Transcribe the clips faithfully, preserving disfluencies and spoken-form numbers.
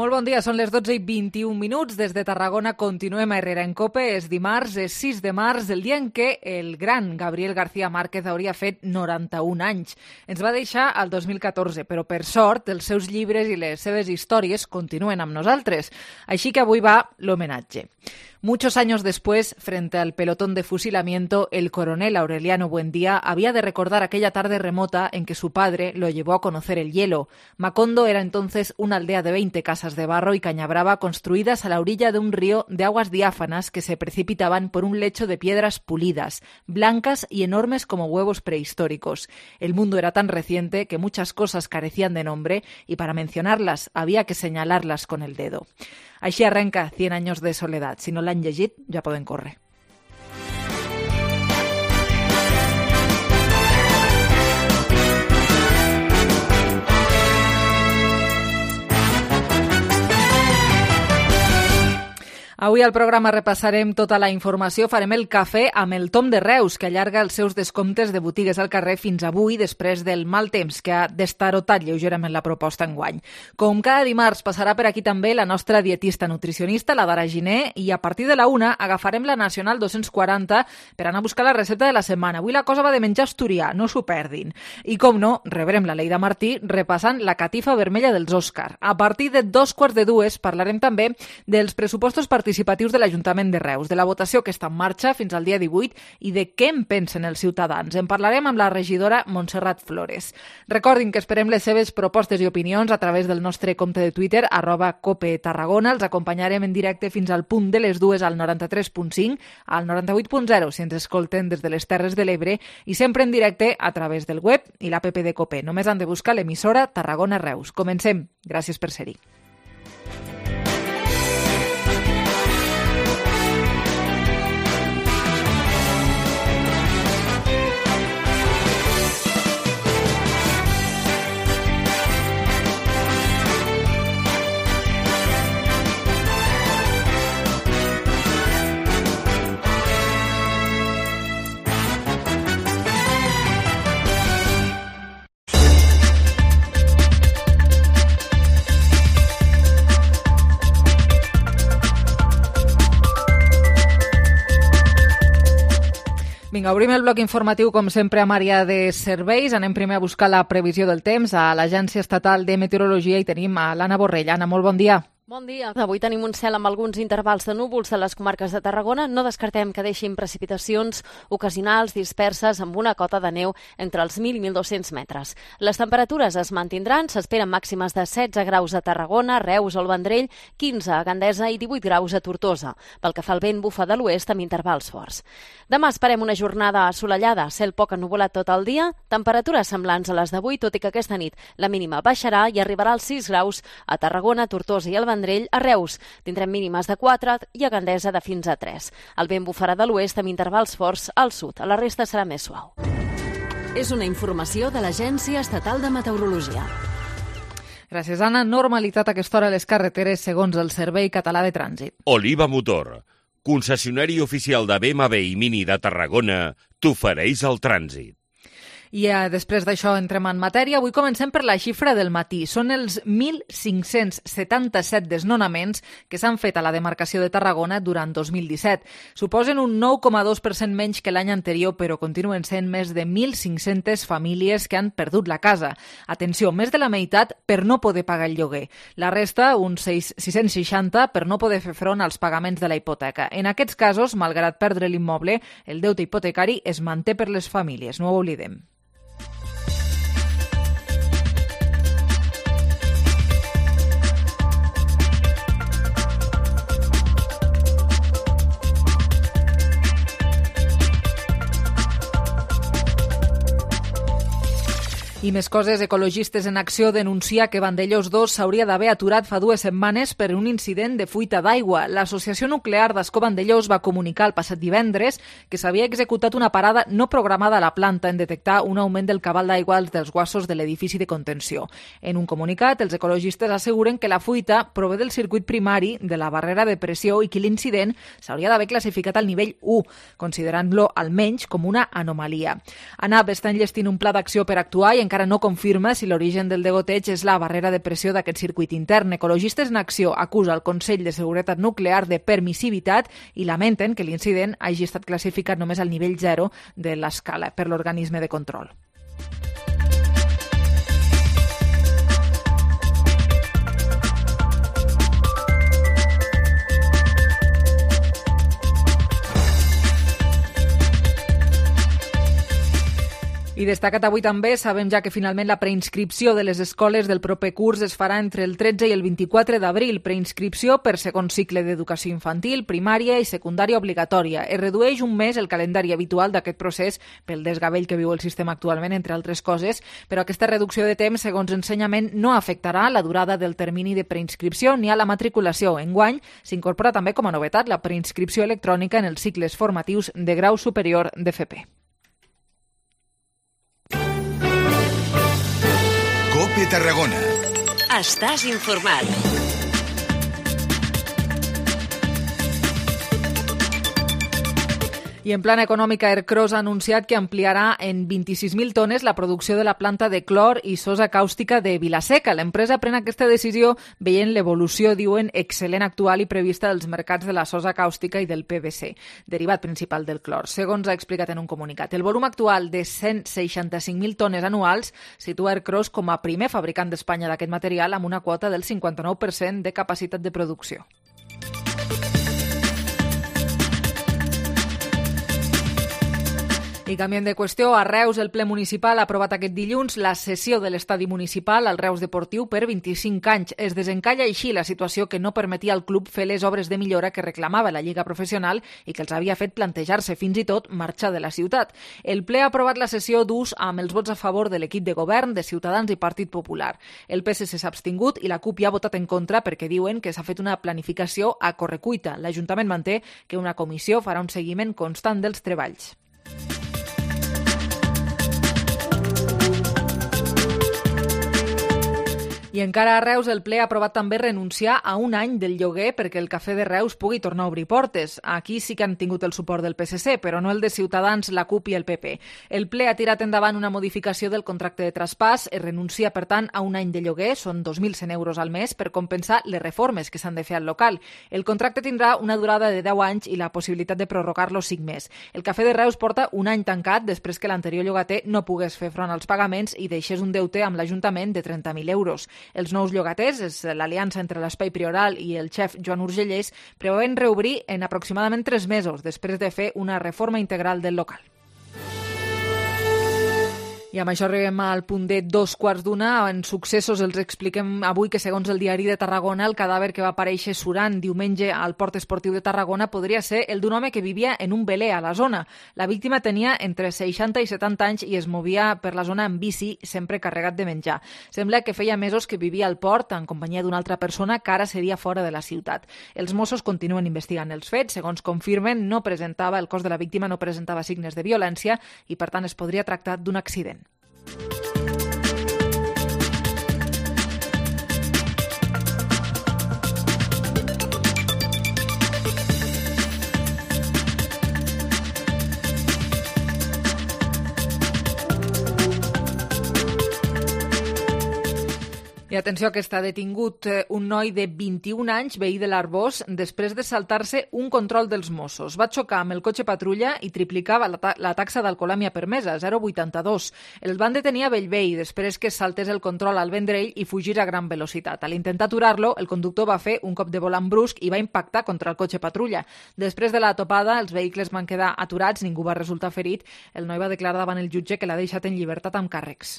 Molt bon dia, són les dotze i vint-i-un minuts. Des de Tarragona continuem a Herrera en Cope. És dimarts, és sis de març, el dia en què el gran Gabriel García Márquez hauria fet noranta-un anys. Ens va deixar el dos mil catorze, però per sort els seus llibres i les seves històries continuen amb nosaltres. Així que avui va l'homenatge. Muchos años después, frente al pelotón de fusilamiento, el coronel Aureliano Buendía había de recordar aquella tarde remota en que su padre lo llevó a conocer el hielo. Macondo era entonces una aldea de veinte casas de barro y caña brava construidas a la orilla de un río de aguas diáfanas que se precipitaban por un lecho de piedras pulidas, blancas y enormes como huevos prehistóricos. El mundo era tan reciente que muchas cosas carecían de nombre y para mencionarlas había que señalarlas con el dedo. Així arrenca cien años de soledad. Si no l'han llegit, ja poden córrer. Avui al programa repassarem tota la informació, farem el cafè amb el Tom de Reus, que allarga els seus descomptes de botigues al carrer fins avui, després del mal temps que ha destarotat lleugerament la proposta enguany. Com cada dimarts, passarà per aquí també la nostra dietista nutricionista, la Dara Giner, i a partir de la una agafarem la Nacional dos-cents quaranta per anar a buscar la recepta de la setmana. Avui la cosa va de menjar asturià, no s'ho perdin. I com no, rebrem la Leida Martí repassant la catifa vermella dels Òscar. A partir de dos quarts de dues parlarem també dels pressupostos participatius participatius de l'Ajuntament de Reus, de la votació que està en marxa fins al dia divuit i de què en pensen els ciutadans. En parlarem amb la regidora Montserrat Flores. Recordin que esperem les seves propostes i opinions a través del nostre compte de Twitter, arroba Cope Tarragona. Els acompanyarem en directe fins al punt de les dues al noranta-tres punt cinc, al noranta-vuit punt zero si ens escolten des de les Terres de l'Ebre i sempre en directe a través del web i l'app de Cope. Només han de buscar l'emissora Tarragona Reus. Comencem. Gràcies per ser-hi. Vinga, obrim el bloc informatiu, com sempre, amb àrea de serveis. Anem primer a buscar la previsió del temps a l'Agència Estatal de Meteorologia i tenim a l'Anna Borrell. Anna, molt bon dia. Bon dia. Avui tenim un cel amb alguns intervals de núvols a les comarques de Tarragona. No descartem que deixin precipitacions ocasionals disperses amb una cota de neu entre els mil i mil dos-cents metres. Les temperatures es mantindran, s'esperen màximes de setze graus a Tarragona, Reus o el Vendrell, quinze a Gandesa i divuit graus a Tortosa. Pel que fa al vent, bufa de l'oest amb intervals forts. Demà esperem una jornada assolellada, cel poc ennuvolat tot el dia, temperatures semblants a les d'avui, tot i que aquesta nit la mínima baixarà i arribarà als sis graus a Tarragona, Tortosa i el Vendrell. Vendrell, a Reus tindrem mínimes de quatre i a Gandesa de fins a tres. El vent bufarà de l'oest amb intervals forts al sud. A la resta serà més suau. És una informació de l'Agència Estatal de Meteorologia. Gràcies, Anna. Normalitat a aquesta hora a les carreteres segons el Servei Català de Trànsit. Oliva Motor, concessionari oficial de B M W i Mini de Tarragona, t'ofereix el trànsit. I eh, després d'això entrem en matèria. Avui comencem per la xifra del matí. Són els mil cinc-cents setanta-set desnonaments que s'han fet a la demarcació de Tarragona durant dos mil disset. Suposen un nou coma dos per cent menys que l'any anterior, però continuen sent més de mil cinc-centes famílies que han perdut la casa. Atenció, més de la meitat per no poder pagar el lloguer. La resta, uns sis-cents seixanta, per no poder fer front als pagaments de la hipoteca. En aquests casos, malgrat perdre l'immoble, el deute hipotecari es manté per les famílies. No ho oblidem. I més coses, Ecologistes en Acció denuncia que Vandellòs dos s'hauria d'haver aturat fa dues setmanes per un incident de fuita d'aigua. L'Associació Nuclear d'Ascó Vandellòs va comunicar el passat divendres que s'havia executat una parada no programada a la planta en detectar un augment del cabal d'aigua dels guassos de l'edifici de contenció. En un comunicat, els ecologistes asseguren que la fuita prové del circuit primari de la barrera de pressió i que l'incident s'hauria d'haver classificat al nivell u, considerant-lo almenys com una anomalia. ANAP està enllestint un pla d'acció per actuar i encara encara no confirma si l'origen del degoteig és la barrera de pressió d'aquest circuit intern. Ecologistes en Acció acusa el Consell de Seguretat Nuclear de permissivitat i lamenten que l'incident hagi estat classificat només al nivell zero de l'escala per l'organisme de control. I destacat avui també, sabem ja que finalment la preinscripció de les escoles del proper curs es farà entre el tretze i el vint-i-quatre d'abril. Preinscripció per segon cicle d'educació infantil, primària i secundària obligatòria. Es redueix un mes el calendari habitual d'aquest procés pel desgavell que viu el sistema actualment, entre altres coses, però aquesta reducció de temps, segons Ensenyament, no afectarà la durada del termini de preinscripció ni a la matriculació. Enguany s'incorpora també com a novetat la preinscripció electrònica en els cicles formatius de grau superior d'F P. COPE Tarragona. Estàs informat. I en plana econòmica, Ercros ha anunciat que ampliarà en vint-i-sis mil tones la producció de la planta de clor i sosa càustica de Vilaseca. L'empresa pren aquesta decisió veient l'evolució, diuen, excel·lent actual i prevista dels mercats de la sosa càustica i del P V C, derivat principal del clor, segons ha explicat en un comunicat. El volum actual de cent seixanta-cinc mil tones anuals situa Ercros com a primer fabricant d'Espanya d'aquest material amb una quota del cinquanta-nou per cent de capacitat de producció. I canviem de qüestió, a Reus el ple municipal ha aprovat aquest dilluns la cessió de l'estadi municipal al Reus Deportiu per vint-i-cinc anys. Es desencalla així la situació que no permetia al club fer les obres de millora que reclamava la Lliga Professional i que els havia fet plantejar-se fins i tot marxar de la ciutat. El ple ha aprovat la cessió d'ús amb els vots a favor de l'equip de govern, de Ciutadans i Partit Popular. El P S C s'ha abstingut i la CUP hi ha votat en contra perquè diuen que s'ha fet una planificació a correcuita. L'Ajuntament manté que una comissió farà un seguiment constant dels treballs. I encara a Reus el ple ha aprovat també renunciar a un any del lloguer perquè el Cafè de Reus pugui tornar a obrir portes. Aquí sí que han tingut el suport del P S C, però no el de Ciutadans, la CUP i el P P. El ple ha tirat endavant una modificació del contracte de traspàs. Es renuncia, per tant, a un any de lloguer, són dos mil cent euros al mes, per compensar les reformes que s'han de fer al local. El contracte tindrà una durada de deu anys i la possibilitat de prorrogar-lo cinc més. El Cafè de Reus porta un any tancat després que l'anterior llogater no pogués fer front als pagaments i deixés un deute amb l'Ajuntament de trenta mil euros. Els nous llogaters, és l'aliança entre l'Espai Prioral i el xef Joan Urgellés, preveuen reobrir en aproximadament tres mesos després de fer una reforma integral del local. I amb això arribem al punt de dos quarts d'una. En successos els expliquem avui que, segons el Diari de Tarragona, el cadàver que va aparèixer surant diumenge al Port Esportiu de Tarragona podria ser el d'un home que vivia en un veler a la zona. La víctima tenia entre seixanta i setanta anys i es movia per la zona en bici, sempre carregat de menjar. Sembla que feia mesos que vivia al port en companyia d'una altra persona que ara seria fora de la ciutat. Els Mossos continuen investigant els fets. Segons confirmen, no presentava, el cos de la víctima no presentava signes de violència i, per tant, es podria tractar d'un accident. I atenció, que està detingut un noi de vint-i-un anys, veí de l'Arbós, després de saltar-se un control dels Mossos. Va xocar amb el cotxe patrulla i triplicava la, ta la taxa d'alcoholèmia permesa, zero coma vuitanta-dos. El van detenir a Bellvei després que saltés el control al Vendrell i fugís a gran velocitat. A l'intentar aturar-lo, el conductor va fer un cop de volant brusc i va impactar contra el cotxe patrulla. Després de la topada, els vehicles van quedar aturats, ningú va resultar ferit. El noi va declarar davant el jutge que l'ha deixat en llibertat amb càrrecs.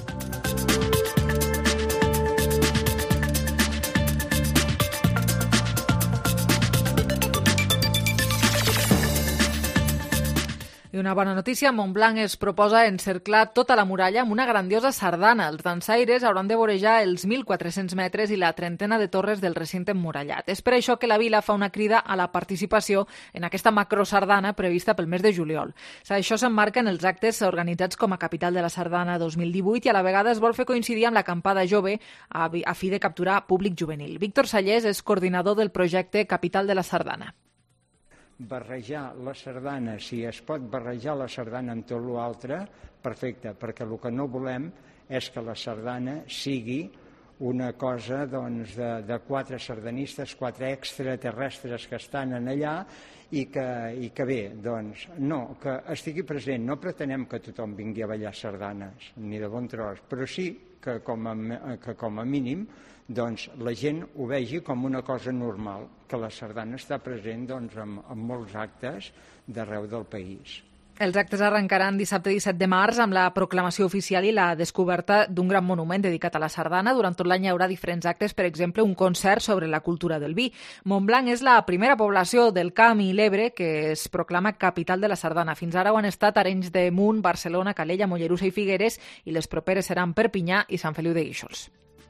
I una bona notícia, Montblanc es proposa encerclar tota la muralla amb una grandiosa sardana. Els dansaires hauran de vorejar els mil quatre-cents metres i la trentena de torres del recinte emmurallat. És per això que la vila fa una crida a la participació en aquesta macrosardana prevista pel mes de juliol. Això s'emmarca en els actes organitzats com a capital de la sardana dos mil divuit i a la vegada es vol fer coincidir amb l'acampada jove a fi de capturar públic juvenil. Víctor Sallés és coordinador del projecte Capital de la Sardana. Barrejar la sardana, si es pot barrejar la sardana amb tot l'altre, perfecte, perquè el que no volem és que la sardana sigui una cosa doncs, de, de quatre sardanistes, quatre extraterrestres que estan en allà i que, i que bé, doncs, no, que estigui present. No pretenem que tothom vingui a ballar sardanes, ni de bon tros, però sí que com a, que com a mínim doncs, la gent ho vegi com una cosa normal, que la sardana està present doncs, en, en molts actes d'arreu del país. Els actes arrencaran dissabte disset de març amb la proclamació oficial i la descoberta d'un gran monument dedicat a la sardana. Durant tot l'any hi haurà diferents actes, per exemple, un concert sobre la cultura del vi. Montblanc és la primera població del Camp i l'Ebre que es proclama capital de la sardana. Fins ara ho han estat Arenys de Munt, Barcelona, Calella, Mollerussa i Figueres, i les properes seran Perpinyà i Sant Feliu de Guíxols.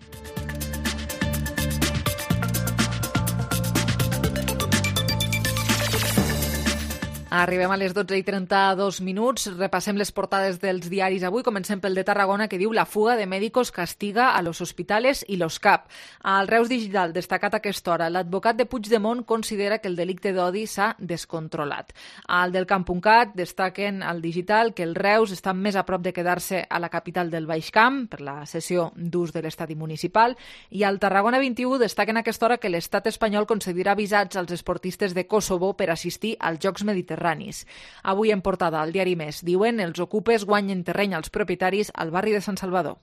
Arribem a les dotze i trenta-dos minuts. Repassem les portades dels diaris avui. Comencem pel de Tarragona, que diu: la fuga de médicos castiga a los hospitales i los C A P. Al Reus Digital, destacat a aquesta hora, l'advocat de Puigdemont considera que el delicte d'odi s'ha descontrolat. Al del Camp punt cat destaquen al Digital que el Reus està més a prop de quedar-se a la capital del Baix Camp per la cessió d'ús de l'estadi municipal, i al Tarragona vint i u destaquen a aquesta hora que l'estat espanyol concedirà visats als esportistes de Kosovo per assistir als Jocs Mediterranis. Avui en portada al diari Més diuen: els ocupes guanyen terreny als propietaris al barri de Sant Salvador.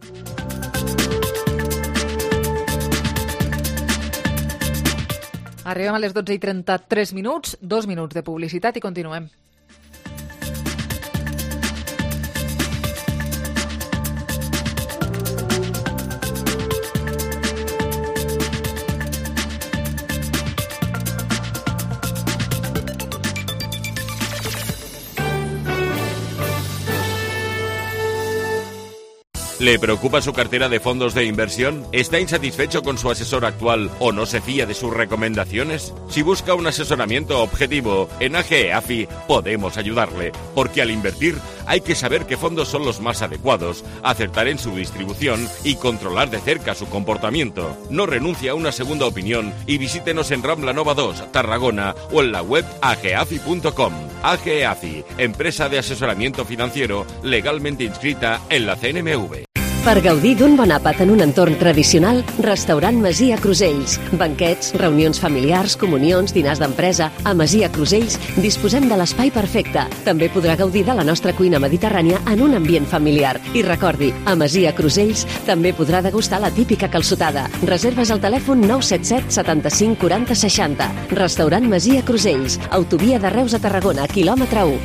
Arribem a les dotze i trenta-tres minuts, dos minuts de publicitat i continuem. ¿Le preocupa su cartera de fondos de inversión? ¿Está insatisfecho con su asesor actual o no se fía de sus recomendaciones? Si busca un asesoramiento objetivo, en A G E A F I podemos ayudarle, porque al invertir hay que saber qué fondos son los más adecuados, acertar en su distribución y controlar de cerca su comportamiento. No renuncie a una segunda opinión y visítenos en Rambla Nova dos, Tarragona, o en la web a g e a f i punto com. A G E A F I, empresa de asesoramiento financiero legalmente inscrita en la C N M V. Per gaudir d'un bon àpat en un entorn tradicional, Restaurant Masia Crusells. Banquets, reunions familiars, comunions, dinars d'empresa. A Masia Crusells disposem de l'espai perfecte. També podrà gaudir de la nostra cuina mediterrània en un ambient familiar. I recordi, a Masia Crusells també podrà degustar la típica calçotada. Reserves al telèfon nou set set setanta-cinc quaranta seixanta. Restaurant Masia Crusells. Autovia de Reus a Tarragona, quilòmetre u.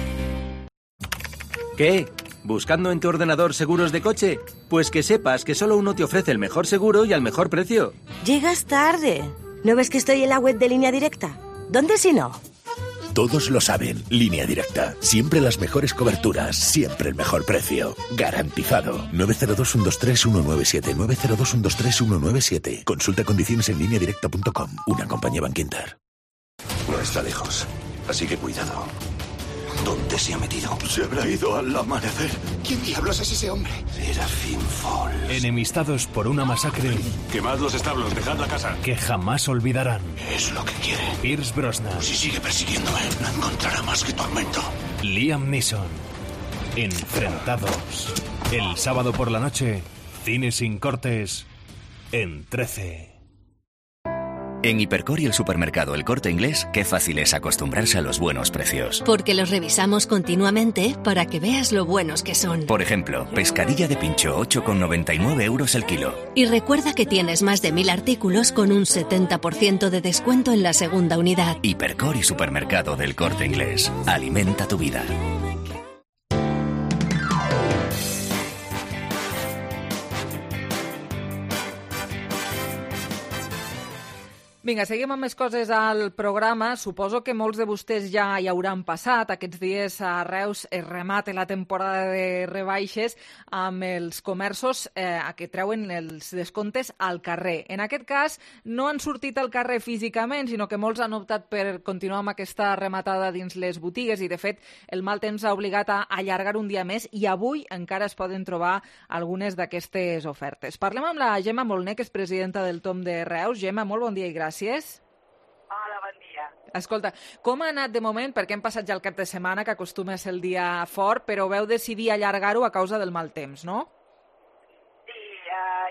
¿Qué? ¿Buscando en tu ordenador seguros de coche? Pues que sepas que solo uno te ofrece el mejor seguro y al mejor precio. Llegas tarde. ¿No ves que estoy en la web de Línea Directa? ¿Dónde si no? Todos lo saben. Línea Directa. Siempre las mejores coberturas. Siempre el mejor precio. Garantizado. nueve cero dos, uno dos tres, uno nueve siete. nueve cero dos, uno dos tres, uno nueve siete. Consulta condiciones en línea directa punto com. Una compañía Bankinter. No está lejos. Así que cuidado. ¿Dónde se ha metido? Se habrá ido al amanecer. ¿Quién diablos es ese hombre? Serafín Falls. Enemistados por una masacre. Quemad los establos, dejad la casa. Que jamás olvidarán. Es lo que quiere. Pierce Brosnan. Si sigue persiguiéndome, no encontrará más que tormento. Liam Neeson. Enfrentados. El sábado por la noche, cine sin cortes en trece. En Hipercor y el supermercado El Corte Inglés, qué fácil es acostumbrarse a los buenos precios. Porque los revisamos continuamente para que veas lo buenos que son. Por ejemplo, pescadilla de pincho ocho con noventa y nueve euros el kilo. Y recuerda que tienes más de mil artículos con un setenta por ciento de descuento en la segunda unidad. Hipercor y supermercado del Corte Inglés. Alimenta tu vida. Vinga, seguim amb més coses al programa. Suposo que molts de vostès ja hi hauran passat. Aquests dies a Reus es remata la temporada de rebaixes amb els comerços eh, que treuen els descomptes al carrer. En aquest cas, no han sortit al carrer físicament, sinó que molts han optat per continuar amb aquesta rematada dins les botigues i, de fet, el mal temps ha obligat a allargar un dia més i avui encara es poden trobar algunes d'aquestes ofertes. Parlem amb la Gemma Molné, que és presidenta del Tom de Reus. Gemma, molt bon dia i gràcies. Gràcies. Hola, bon dia. Escolta, com ha anat de moment, perquè hem passat ja el cap de setmana, que acostuma a ser el dia fort, però veu decidir allargar-ho a causa del mal temps, no?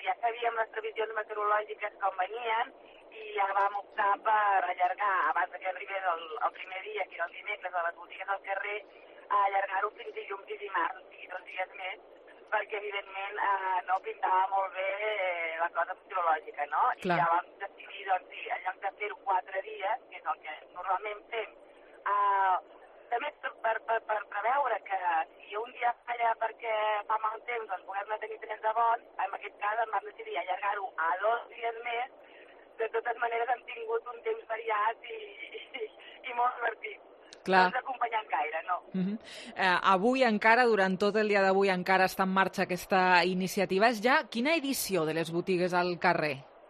ja sabíem les previsions meteorològiques com venien i ja vam optar per allargar, abans que arribés el, el primer dia, que era el dimecres, a les botigues al carrer, a allargar-ho fins dilluns i dimarts, o sigui, dos dies més, perquè, evidentment, eh, no pintava molt bé eh, la cosa meteorològica, no? Clar. I ja vam decidir, doncs, sí, en lloc de fer-ho quatre dies, que és el que normalment fem, eh, també per, per, per preveure que si un dia falla perquè fa mal temps, doncs podem no tenir trens de bons, en aquest cas em vam decidir allargar-ho a dos dies més. De totes maneres hem tingut un temps variat i, i, i molt divertit. Clar. No ens acompanyant gaire, no. Uh-huh. eh, avui encara, durant tot el dia d'avui encara està en marxa aquesta iniciativa. És ja quina edició de les botigues al carrer?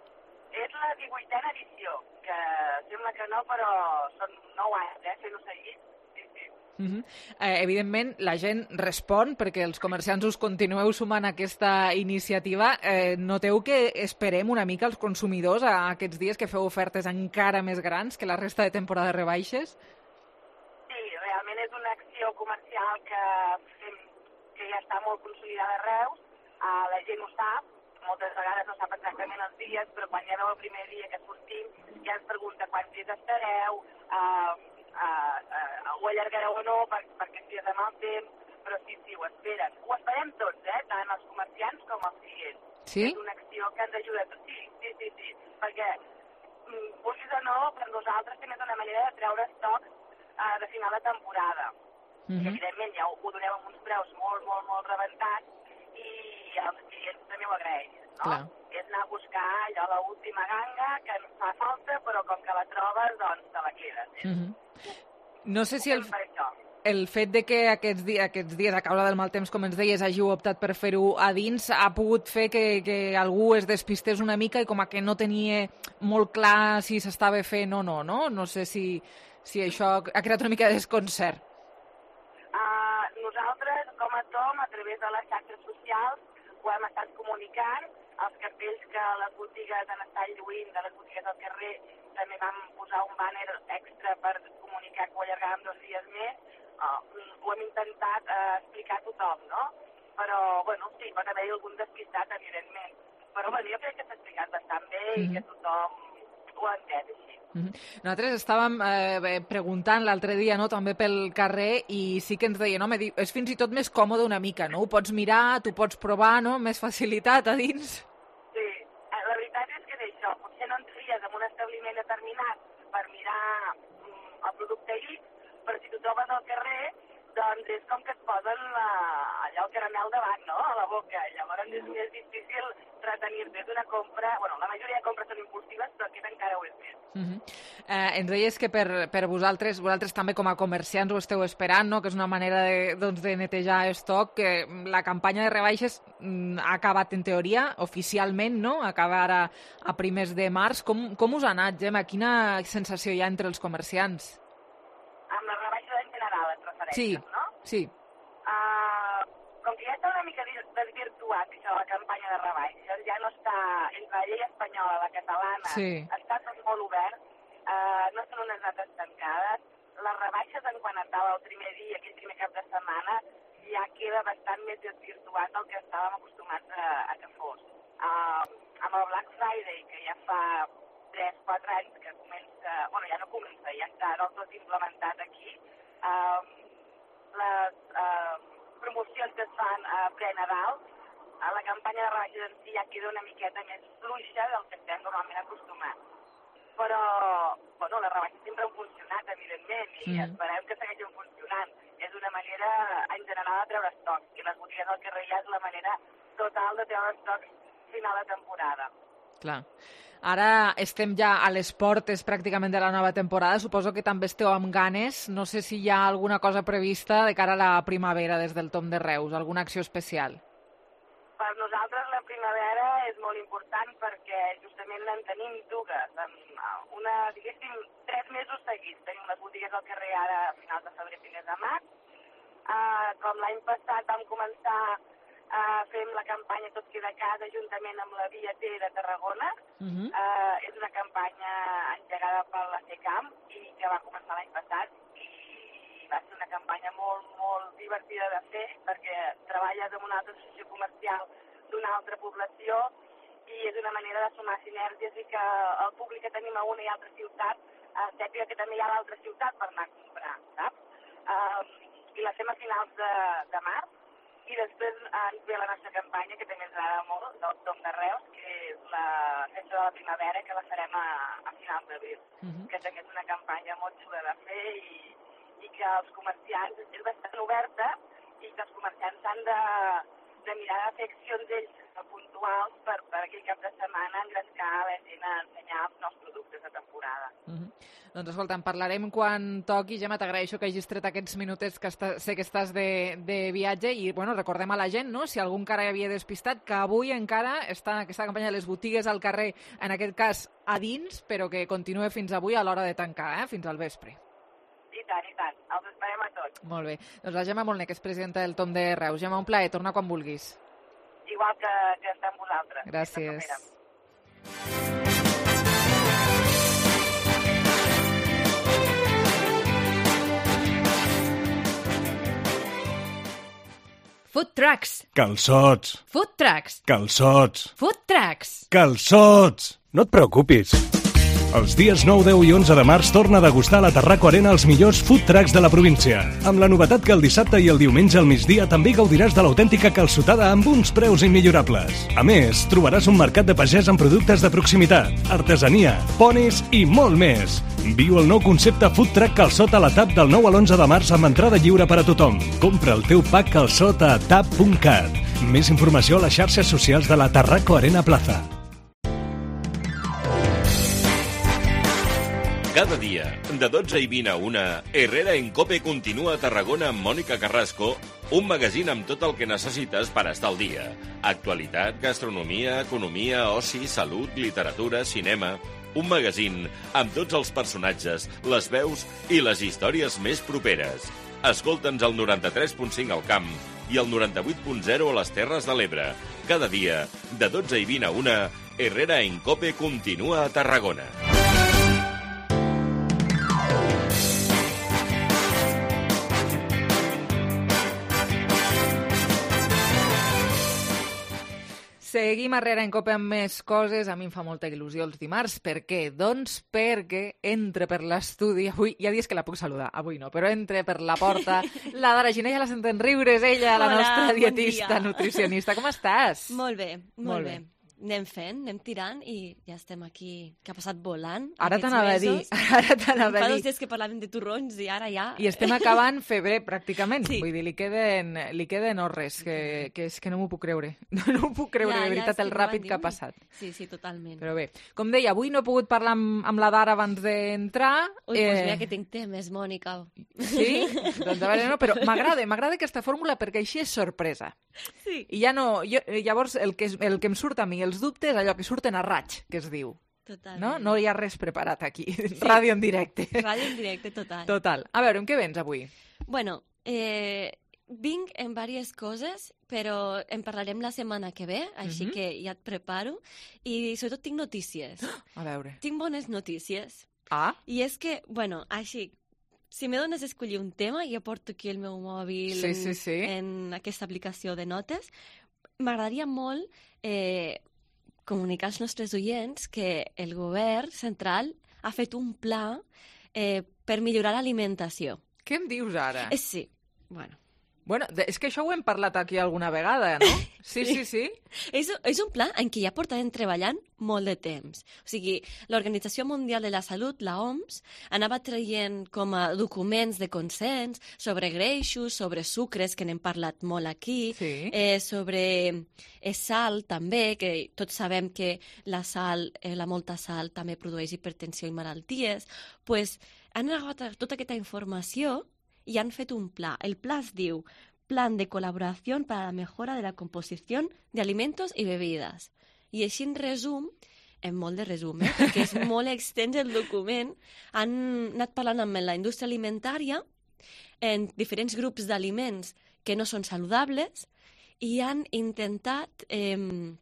És la divuitena edició, que sembla que no, però són nou anys, eh, fent-ho seguit. Uh-huh. eh, evidentment la gent respon perquè els comerciants us continueu sumant a aquesta iniciativa. eh, noteu que esperem una mica els consumidors a aquests dies que feu ofertes encara més grans que la resta de temporada de rebaixes? Sí, realment és una acció comercial que fem, que ja està molt consolidada arreu, uh, la gent ho sap, moltes vegades no sap exactament els dies, però quan ja veu el primer dia que sortim ja ens pregunta quants dies estareu, uh, Uh, uh, ho allargareu o no per, perquè si és de mal temps, però sí, sí, ho esperen. Ho esperem tots, eh? Tant els comerciants com els clients. Sí? És una acció que ens ajuda a tots. Sí, sí, sí, sí. Perquè, mm, vulguis o no, per nosaltres també és una manera de treure estocs uh, de final de temporada. Uh-huh. I, evidentment, ja ho, ho donem amb uns preus molt, molt, molt rebentats i els clients també ho agraeixen, no? Clar. És anar a buscar allò, l'última ganga que ens fa falta, però com que la trobes, doncs te la quedes. Eh? Uh-huh. No sé si el, el fet de que aquests, di aquests dies, a causa del mal temps, com ens deies, hàgiu optat per fer-ho a dins, ha pogut fer que, que algú es despistés una mica i com a que no tenia molt clar si s'estava fent o no, no? No sé si, si això ha creat una mica de desconcert. Uh, nosaltres, com a Tom, a través de les xarxes socials, ho hem estat comunicant. Els cartells que les botigues han estat lluint, de les botigues al carrer, també vam posar un bàner extra per comunicar que ho allargàvem dos dies més. Uh, ho hem intentat uh, explicar a tothom, no? Però, bueno, sí, pot haver-hi algun despistat, evidentment. Però, bueno, jo crec que s'ha explicat bastant bé mm-hmm. i que tothom ho ha entès així. Mm-hmm. Nosaltres estàvem eh, preguntant l'altre dia, no?, també pel carrer, i sí que ens deien, home, és fins i tot més còmode una mica, no? Ho pots mirar, tu pots provar, no?, més facilitat a dins. Sí, la veritat és que d'això, potser no entraries en un establiment determinat per mirar mm, el producte X, però si tu trobes al carrer, doncs és com que et posen la, allò el caramel davant, no?, a la boca. Llavors és més difícil retenir-te. És una compra... Bueno, la majoria de compres són impulsives, però aquest encara ho és més. Uh-huh. eh, ens deies que per, per vosaltres, vosaltres també com a comerciants ho esteu esperant, no?, que és una manera de, doncs, de netejar estoc, que la campanya de rebaixes mm, ha acabat en teoria, oficialment, no?, acaba ara a primers de març. Com, com us ha anat, Gemma? Quina sensació hi ha entre els comerciants? Amb la rebaixa en general et refereixes, sí, no? Sí, uh, com que ja està una mica desvirtuat això de la campanya de rebaixes, ja no està entre la llei espanyola i la catalana, sí. Està tot molt obert, uh, no són unes dates tancades, les rebaixes en quan acaba el primer dia, aquell primer cap de setmana, ja queda bastant més desvirtuat del que estàvem acostumats a, a que fos. Uh, amb el Black Friday, que ja fa tres quatre anys que comença, bueno, ja no comença, ja està del tot implementat aquí, uh, les uh, promocions que es fan a pre-Nadal, a la campanya de rebaixes en si ja queda una miqueta més fluixa del que estem normalment acostumats. Però, bueno, les rebaixes sempre han funcionat, evidentment, i mm. esperem que segueixin funcionant. És una manera, en general, de treure estocs, i les botigues al carrer ja és la manera total de treure estocs final de temporada. Clar. Ara estem ja a les portes pràcticament de la nova temporada. Suposo que també esteu amb ganes. No sé si hi ha alguna cosa prevista de cara a la primavera des del Tom de Reus, alguna acció especial. Per nosaltres la primavera és molt important perquè justament en tenim dues. Una, diguéssim, tres mesos seguits. Tenim les botigues al carrer ara a finals de febrer, primers de març. Uh, com l'any passat vam començar Uh, fem la campanya Tot queda a casa juntament amb la Via T de Tarragona. Uh-huh. uh, és una campanya engegada per la SECAM i que va començar l'any passat i va ser una campanya molt, molt divertida de fer perquè treballes amb una altra associació comercial d'una altra població i és una manera de sumar sinergies i que el públic que tenim a una i altra ciutat eh, sàpiga que també hi ha l'altra ciutat per anar a comprar, saps? Um, I la fem a finals de, de març, i després ens ve la nostra campanya, que també ens agrada molt, del Tom de Reus, que és la festa de la primavera, que la farem a, a finals d'abril, uh-huh. que també és una campanya molt xula de fer i, i que els comerciants, és bastant oberta, i que els comerciants han de, de mirar de fer accions ells puntuals per, per aquell cap de setmana engrescar la gent a ensenyar els nous productes de temporada. Uh-huh. Doncs escolta, en parlarem quan toqui. Gemma, t'agraeixo que hagis tret aquests minutets que està, sé que estàs de, de viatge i bueno, recordem a la gent, no? Si algú encara havia despistat, que avui encara està aquesta campanya de les botigues al carrer, en aquest cas a dins, però que continua fins avui a l'hora de tancar, eh? Fins al vespre. I tant, i tant. Els esperem a tots. Molt bé. Doncs la Gemma Molné, que és presidenta del Tom de Reus. Gemma, un plaer. Torna quan vulguis. Igual que, que estem vosaltres. Gràcies. Food trucks. Calçots. Food trucks. Calçots. Food trucks. Calçots. No et preocupis. Els dies nou, deu i onze de març torna a degustar a la Tarraco Arena els millors food trucks de la província. Amb la novetat que el dissabte i el diumenge al migdia també gaudiràs de l'autèntica calçotada amb uns preus immillorables. A més, trobaràs un mercat de pagès amb productes de proximitat, artesania, ponis i molt més. Viu el nou concepte Food Truck Calçot a la T A P del nou a l'onze de març amb entrada lliure per a tothom. Compra el teu pack calçot a tap punt cat. Més informació a les xarxes socials de la Tarraco Arena Plaza. Cada dia, de dotze i vint a una, Herrera en Cope continua a Tarragona amb Mònica Carrasco, un magazín amb tot el que necessites per estar al dia. Actualitat, gastronomia, economia, oci, salut, literatura, cinema... Un magazín amb tots els personatges, les veus i les històries més properes. Escolta'ns al noranta-tres punt cinc al Camp i al noranta-vuit punt zero a les Terres de l'Ebre. Cada dia, de dotze i vint a una, Herrera en Cope continua a Tarragona. Seguim a Herrera en Cope amb més coses. A mi em fa molta il·lusió els dimarts. Per què? Doncs perquè entre per l'estudi avui, ja dius que la puc saludar, avui no, però entre per la porta la Dara Giner, ja la sentem riures, ella, la Hola, nostra dietista, bon nutricionista. Com estàs? Molt bé, molt, Molt bé. bé. Anem fent, anem tirant i ja estem aquí, que ha passat volant. Ara t'anava a dir, ara t'anava a Fa dir. dos dies que parlàvem de torrons i ara ja... I estem acabant febrer, pràcticament. Sí. Vull dir, li queden, li queden hores, que, que és que no m'ho puc creure. No, no m'ho puc creure, Ja, de ja veritat, el estic ràpid davant, que ha ui. passat. Sí, sí, totalment. Però bé, com deia, avui no he pogut parlar amb, amb la Dara abans d'entrar. Ui, doncs mira que tinc temes, Mònica. Sí? Doncs a veure, no, però m'agrada, m'agrada aquesta fórmula perquè així és sorpresa. Sí. I ja no... Jo, llavors, el que, és- el que em surt a mi, els dubtes, allò que surten a raig, que es diu. Totalment. No? No hi ha res preparat aquí. Sí. Ràdio en directe. Ràdio en directe, total. Total. A veure, amb què vens avui? Bueno, eh, vinc en diverses coses, però en parlarem la setmana que ve, així Mhm. que ja et preparo. I sobretot tinc notícies. A veure. Tinc bones notícies. Ah? I és que, bueno, així, si me dones a escollir un tema, jo porto aquí el meu mòbil Sí, sí, sí. en aquesta aplicació de notes, m'agradaria molt eh, comunicar als nostres oients que el govern central ha fet un pla eh, per millorar l'alimentació. Què em dius ara? Eh, sí, bueno. Bueno, de- és que això ho hem parlat aquí alguna vegada, no? Sí, sí, sí. És, és un pla en què ja portarem treballant molt de temps. O sigui, l'Organització Mundial de la Salut, la O M S, anava traient com a documents de consens sobre greixos, sobre sucres, que n'hem parlat molt aquí, Sí. eh, sobre eh, sal també, que tots sabem que la sal, eh, la molta sal també produeix hipertensió i malalties. Pues, han agafat tota aquesta informació y han fet un pla. El pla es diu Plan de Colaboración para la Mejora de la Composición de Alimentos y Bebidas. I així en resum, en molt de resum, eh? perquè és molt extens el document, han anat parlant amb la indústria alimentària en diferents grups d'aliments que no són saludables i han intentat eh,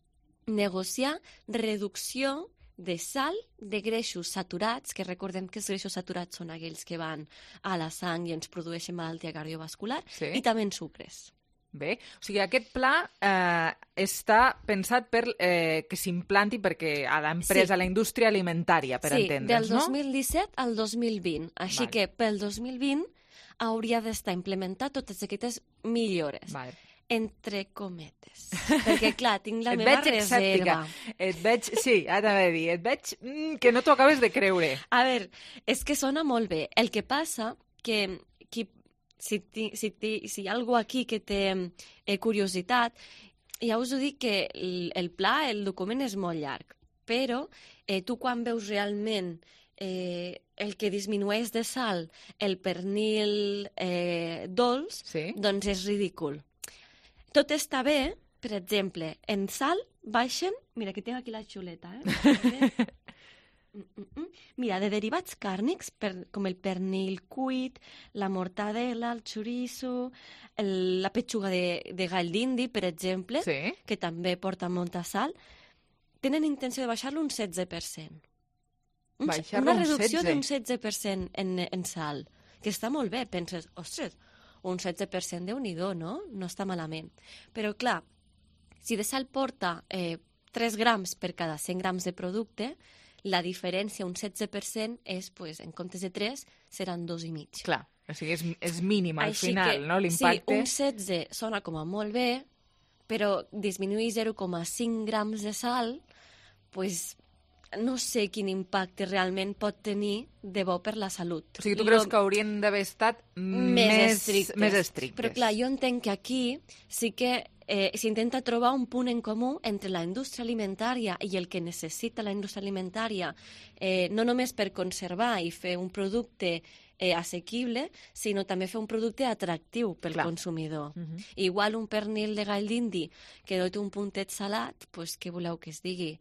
negociar reducció de sal, de greixos saturats, que recordem que els greixos saturats són aquells que van a la sang i ens produeixen malaltia cardiovascular, Sí. i també en sucres. Bé, o sigui, aquest pla eh, està pensat per eh, que s'implanti perquè a l'empresa, sí. a la indústria alimentària, per sí, entendre's, del no? dos mil disset al dos mil vint. Així Vale. que pel dos mil vint hauria d'estar implementat totes aquestes millores. Vale. Entre cometes. Perquè, clar, tinc la et meva veig reserva. escèptica. Et veig, sí, ara t'he de dir, et veig mm, que no t'ho acabes de creure. A veure, és que sona molt bé. El que passa que qui, si, ti, si, ti, si hi ha algú aquí que té eh, curiositat, ja us ho dic que el, el pla, el document és molt llarg, però eh, tu quan veus realment eh, el que disminueix de sal el pernil eh, dolç, sí. doncs és ridícul. Tot està bé, per exemple, en sal baixen... Mira, que tinc aquí la xuleta, eh? Mm-mm. Mira, de derivats càrnics, per, com el pernil cuit, la mortadela, el chorizo, el, la petxuga de, de gall d'indi, per exemple, sí. que també porta molta sal, tenen intenció de baixar-lo un setze per cent. Un, una reducció d'un setze per cent en, en sal, que està molt bé. Penses, ostres, un setze per cent déu-n'hi-do, no? No està malament. Però, clar, si de sal porta eh, tres grams per cada cent grams de producte, la diferència, un setze per cent, és, pues, en comptes de tres, seran dos i mig. Clar, o sigui, és, és mínim al Així final, que, no?, l'impacte. Sí, un setze sona com a molt bé, però disminuir zero coma cinc grams de sal, pues, no sé quin impacte realment pot tenir de bo per la salut. O sigui, tu creus que haurien d'haver estat més, més estrictes. més estrictes. Però, clar, jo entenc que aquí sí que eh, s'intenta trobar un punt en comú entre la indústria alimentària i el que necessita la indústria alimentària, eh, no només per conservar i fer un producte eh, assequible, sinó també fer un producte atractiu pel Clar. consumidor. Uh-huh. Igual un pernil de gall d'indi que no té un puntet salat, doncs què voleu que es digui?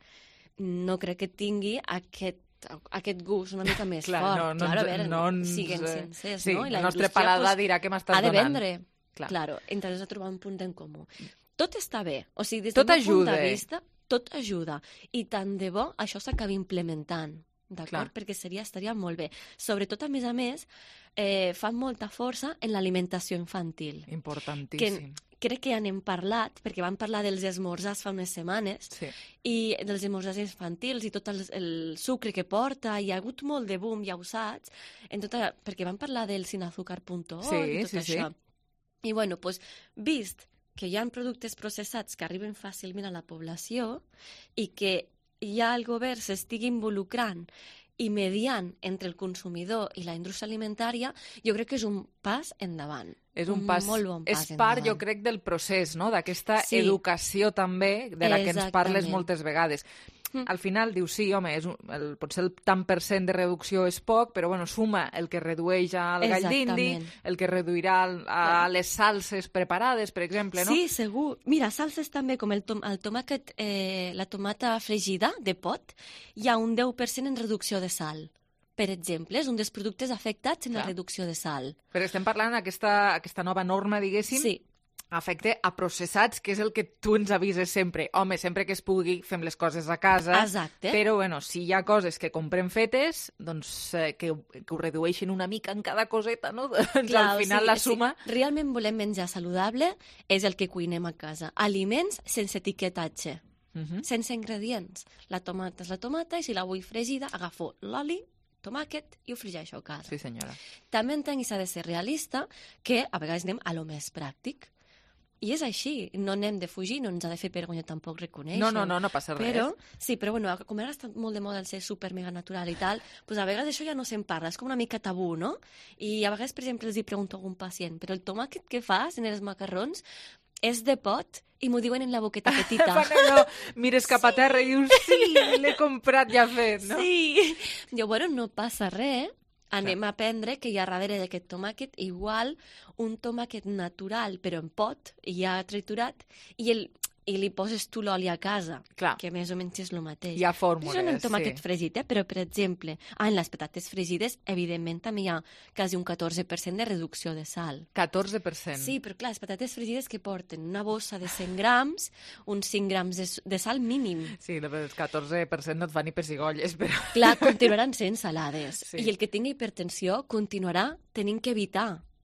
No crec que tingui aquest aquest gust una mica més Clar, fort. No, no, claro, a veure, no ens... siguen sincers, sí, no? I la el nostre indústria, paladar pues, dirà què m'estàs donant. Ha de donant. vendre. Clar. claro, entonces a trobar un punt en comú. Tot està bé. O sigui, des tot del meu punt de ajuda. vista, tot ajuda. I tant de bo això s'acabi implementant. D'acord? Perquè seria, estaria molt bé. Sobretot, a més a més, eh, fan molta força en l'alimentació infantil. Importantíssim. Que crec que ja n'hem parlat, perquè vam parlar dels esmorzars fa unes setmanes, sí. i dels esmorzars infantils i tot el, el sucre que porta, hi ha hagut molt de boom, ja ho saps, en tota, perquè vam parlar del sin azúcar punt org sí, i tot sí, això. Sí. I bueno, doncs, vist que hi ha productes processats que arriben fàcilment a la població i que ja el govern s'estigui involucrant i mediant entre el consumidor i la indústria alimentària, jo crec que és un pas endavant. És un pas, molt bon pas és part, endavant. jo crec, del procés, no?, d'aquesta sí. educació també, de la que ens parles moltes vegades. Mm. Al final dius, sí, home, és un, el, potser el tant per cent de reducció és poc, però bueno, suma el que redueix al gall d'indi, el que reduirà el, a les salses preparades, per exemple, no? Sí, segur. Mira, salses també, com el, tom, el tomàquet, eh, la tomata fregida de pot, hi ha un deu per cent en reducció de sal. Per exemple, és un dels productes afectats en Clar. la reducció de sal. Però estem parlant d'aquesta aquesta nova norma, diguéssim, sí. afecte a processats, que és el que tu ens avises sempre. Home, sempre que es pugui, fem les coses a casa. Exacte. Però, bueno, si hi ha coses que comprem fetes, doncs eh, que, que ho redueixin una mica en cada coseta, no? Doncs Clar, al final o sigui, la suma... Si realment volem menjar saludable, és el que cuinem a casa. Aliments sense etiquetatge, uh-huh. sense ingredients. La tomata és la tomata, i si la vull fregida, agafo l'oli, tomàquet i ho fregeixo a casa. Sí, senyora. També entenc que s'ha de ser realista, que a vegades anem a lo més pràctic. I és així, no n'hem de fugir, no ens ha de fer vergonya tampoc reconèixer. No, no, no, no passa res. Però, sí, però bueno, com ara està molt de moda el ser super mega natural i tal, doncs a vegades això ja no se'n parla, és com una mica tabú, no? I a vegades, per exemple, els hi pregunto a algun pacient, però el tomàquet que fas en els macarrons és de pot i m'ho diuen en la boqueta petita. Fan allò, mires cap a terra i dius, sí, l'he comprat ja fet, no? Sí. Jo, bueno, no passa res, anem a aprendre que hi ha darrere d'aquest tomàquet igual un tomàquet natural, però en pot, ja triturat, i, el, i li poses tu l'oli a casa, Clar. que més o menys és el mateix. Hi ha fórmules, Això en el tomàquet sí. fregit, eh? Però, per exemple, ah, en les patates fregides, evidentment, també hi ha quasi un catorze per cent de reducció de sal. catorze per cent? Sí, però clar, les patates fregides que porten una bossa de cent grams, uns cinc grams de, de sal mínim. Sí, el catorze per cent no et fa ni pessigolles, però... Clar, continuaran sent salades. Sí. I el que tingui hipertensió continuarà tenint que evitar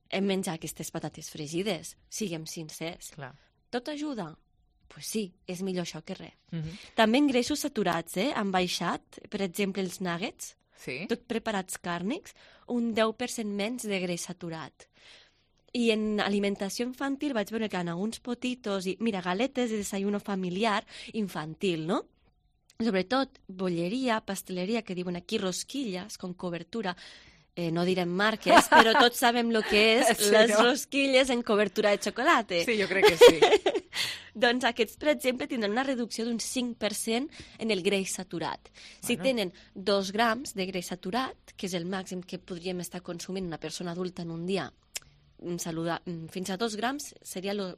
menjar aquestes patates fregides, siguem sincers. Clar. Tot ajuda? Pues sí, és millor això que res. Uh -huh. També en greixos saturats, eh? Han baixat, per exemple, els nuggets, sí. tot preparats càrnics, un deu per cent menys de greix saturat. I en alimentació infantil vaig veure que en alguns potitos, i mira, galetes de desayuno familiar infantil, no? Sobretot bolleria, pasteleria, que diuen aquí rosquilles, con cobertura. Eh, no direm marques, però tots sabem el que és sí, les no? rosquilles en cobertura de xocolata. Sí, jo crec que sí. Doncs aquests, per exemple, tindran una reducció d'un cinc per cent en el greix saturat. Bueno. Si tenen dos grams de greix saturat, que és el màxim que podríem estar consumint una persona adulta en un dia, saludar, fins a dos grams seria lo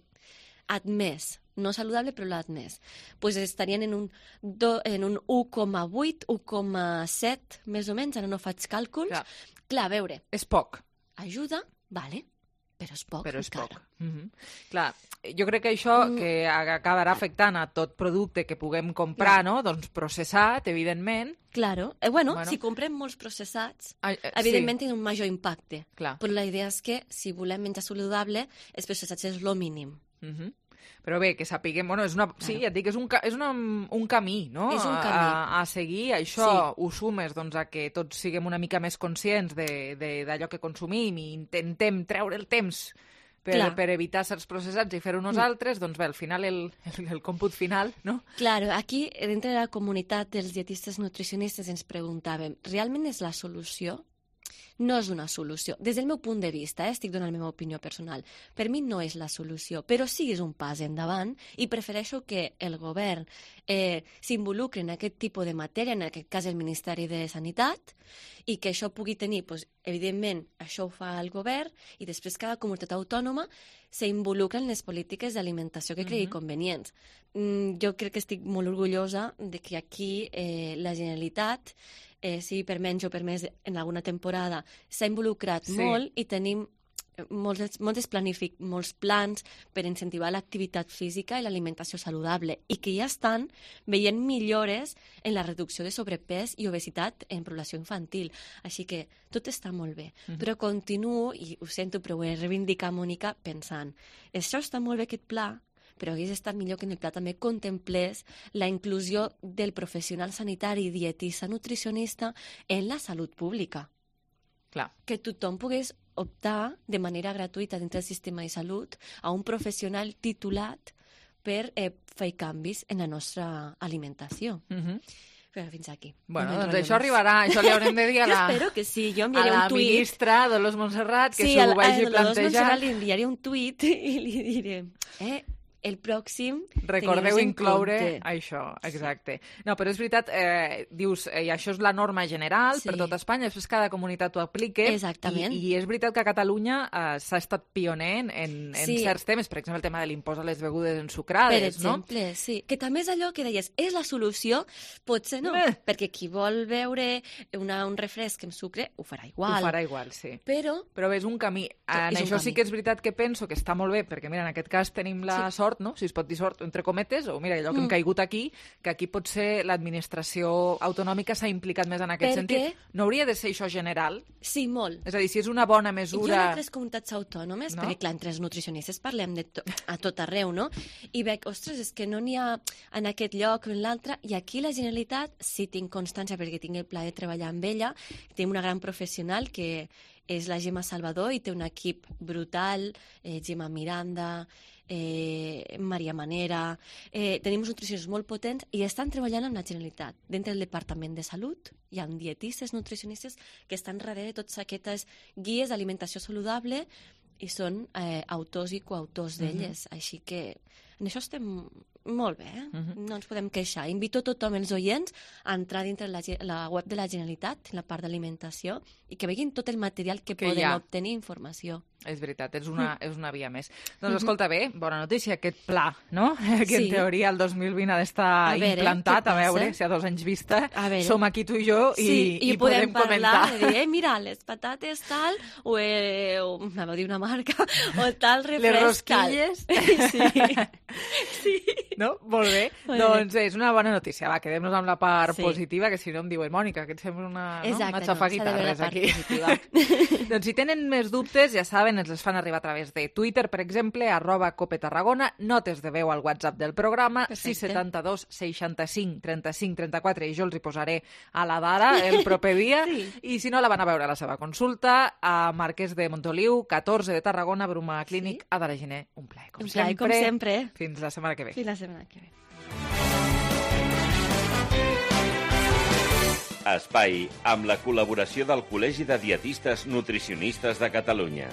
admès. No saludable, però l'admès. Pues estarien en un, do, en un u coma vuit, u coma set, més o menys, ara no faig càlculs. Clar. Clar, a veure. És poc. Ajuda, vale, però és poc però és encara. poc. Mm -hmm. Clar, jo crec que això Mm. que acabarà afectant a tot producte que puguem comprar, Clar. no? Doncs processat, evidentment. Claro. Eh, bueno, Bueno. si comprem molts processats, Ah, eh, evidentment sí. té un major impacte. Clar. Però la idea és que, si volem menjar saludable, els processats és lo mínim. Mm -hmm. Però bé, que sapiguem... Bueno, és una, sí, ja et dic, és un, ca- és una, un camí, no? És un camí. A, a seguir. Això Sí. ho sumes doncs, a que tots siguem una mica més conscients de- de- d'allò que consumim i intentem treure el temps per, Clar. per evitar certs processats i fer-ho nosaltres, doncs bé, al final, el, el, el còmput final, no? Claro, aquí, dintre de la comunitat dels dietistes nutricionistes, ens preguntàvem, realment és la solució? No és una solució. Des del meu punt de vista, eh, estic donant la meva opinió personal, per mi no és la solució, però sí és un pas endavant i prefereixo que el govern eh, s'involucri en aquest tipus de matèria, en aquest cas el Ministeri de Sanitat, i que això pugui tenir, doncs, evidentment, això ho fa el govern, i després cada comunitat autònoma s'involucra en les polítiques d'alimentació que cregui Mhm. convenients. Mm, jo crec que estic molt orgullosa de que aquí eh, la Generalitat, eh, sigui per menys o per més en alguna temporada, s'ha involucrat Sí. molt i tenim molts, molts, planific, molts plans per incentivar l'activitat física i l'alimentació saludable i que ja estan veient millores en la reducció de sobrepès i obesitat en població infantil. Així que tot està molt bé. Mhm. Però continuo, i ho sento, però ho he reivindicat, Mònica, pensant, això està molt bé aquest pla, però hauria estat millor que en el pla també contemplés la inclusió del professional sanitari, dietista, nutricionista en la salut pública. Clar. Que tothom pogués optar de manera gratuïta dintre del sistema de salut a un professional titulat per eh, fer canvis en la nostra alimentació. Mm -hmm. Però fins aquí. Bueno, no doncs m'enrotllo això més. arribarà, això li haurem de dir a la... Jo espero que sí, jo a enviaré la un tuit. ministra Dolors Montserrat, que sí, s'ho a, vagi a Dolors plantejant. Montserrat li enviaré un tuit i li diré, eh, el pròxim... Recordeu tenir-nos en incloure compte. això, exacte. No, però és veritat, eh, dius, eh, això és la norma general Sí. per tot Espanya, després cada comunitat ho aplica. Exactament. I, I és veritat que a Catalunya eh, s'ha estat pioner en, en, en Sí. certs temes, per exemple, el tema de l'impost a les begudes Per ensucrades, no? exemple, sí. Que també és allò que deies, és la solució? Potser no, Eh. perquè qui vol beure una, un refresc amb sucre ho farà igual. Ho farà igual, sí. Però... Però és un camí. En és un això sí camí. que és veritat que penso que està molt bé, perquè mira, en aquest cas tenim la Sí. sort, no? Si es pot dir sort, entre cometes, o mira, allò que hem Mm. caigut aquí, que aquí potser l'administració autonòmica s'ha implicat més en aquest Per sentit. què? No hauria de ser això general? Sí, molt. És a dir, si és una bona I jo en mesura... altres comunitats autònomes, No? perquè clar, entre els nutricionistes parlem de to a tot arreu, no? I veig, ostres, és que no n'hi ha en aquest lloc o en l'altre, i aquí la Generalitat sí tinc constància perquè tinc el pla de treballar amb ella, tenim una gran professional que és la Gemma Salvador i té un equip brutal, eh, Gemma Miranda, eh, Maria Manera, eh, tenim uns nutricionistes molt potents i estan treballant amb la Generalitat. Dintre del Departament de Salut hi ha dietistes, nutricionistes que estan darrere de totes aquestes guies d'alimentació saludable i són eh, autors i coautors d'elles. Mm-hmm. Així que en això estem molt bé, eh? Mhm. No ens podem queixar. Invito a tothom els oients a entrar dintre la, ge- la web de la Generalitat, en la part d'alimentació, i que vegin tot el material que, Que poden hi ha. obtenir informació. És veritat, és una, és una via més. Doncs Mhm. escolta, bé, bona notícia, aquest pla, no? Que en Sí. teoria el dos mil vint ha d'estar A veure, implantat, què a veure, passa? si a dos anys vista A veure. som aquí tu i jo i, Sí, i, i podem, podem parlar comentar. de dir, eh, mira, les patates tal, o, eh, o me va dir una marca, o tal refresc tal. rosquilles. Sí. sí. No? Molt bé. Bueno. Doncs és una bona notícia. Va, quedem-nos amb la part Sí. positiva, que si no em diuen, Mònica, que et sembla una, no? Exacte, una no, xafaguita, s'ha de veure la res part aquí. positiva. Doncs si tenen més dubtes, ja saben, saben, ens les fan arribar a través de Twitter, per exemple, arroba Cope Tarragona, notes de veu al WhatsApp del programa, sis setanta dos seixanta-cinc trenta-cinc trenta-quatre, i jo els hi posaré a la Dara el proper dia, sí. I si no la van a veure a la seva consulta, a Marquès de Montoliu, catorze de Tarragona, Bruma Clínic, sí. A Dara Giner, un plaer, com, un plaer, sempre. com sempre. Fins la setmana que ve. Fins la setmana que ve. Espai, amb la col·laboració del Col·legi de Dietistes Nutricionistes de Catalunya.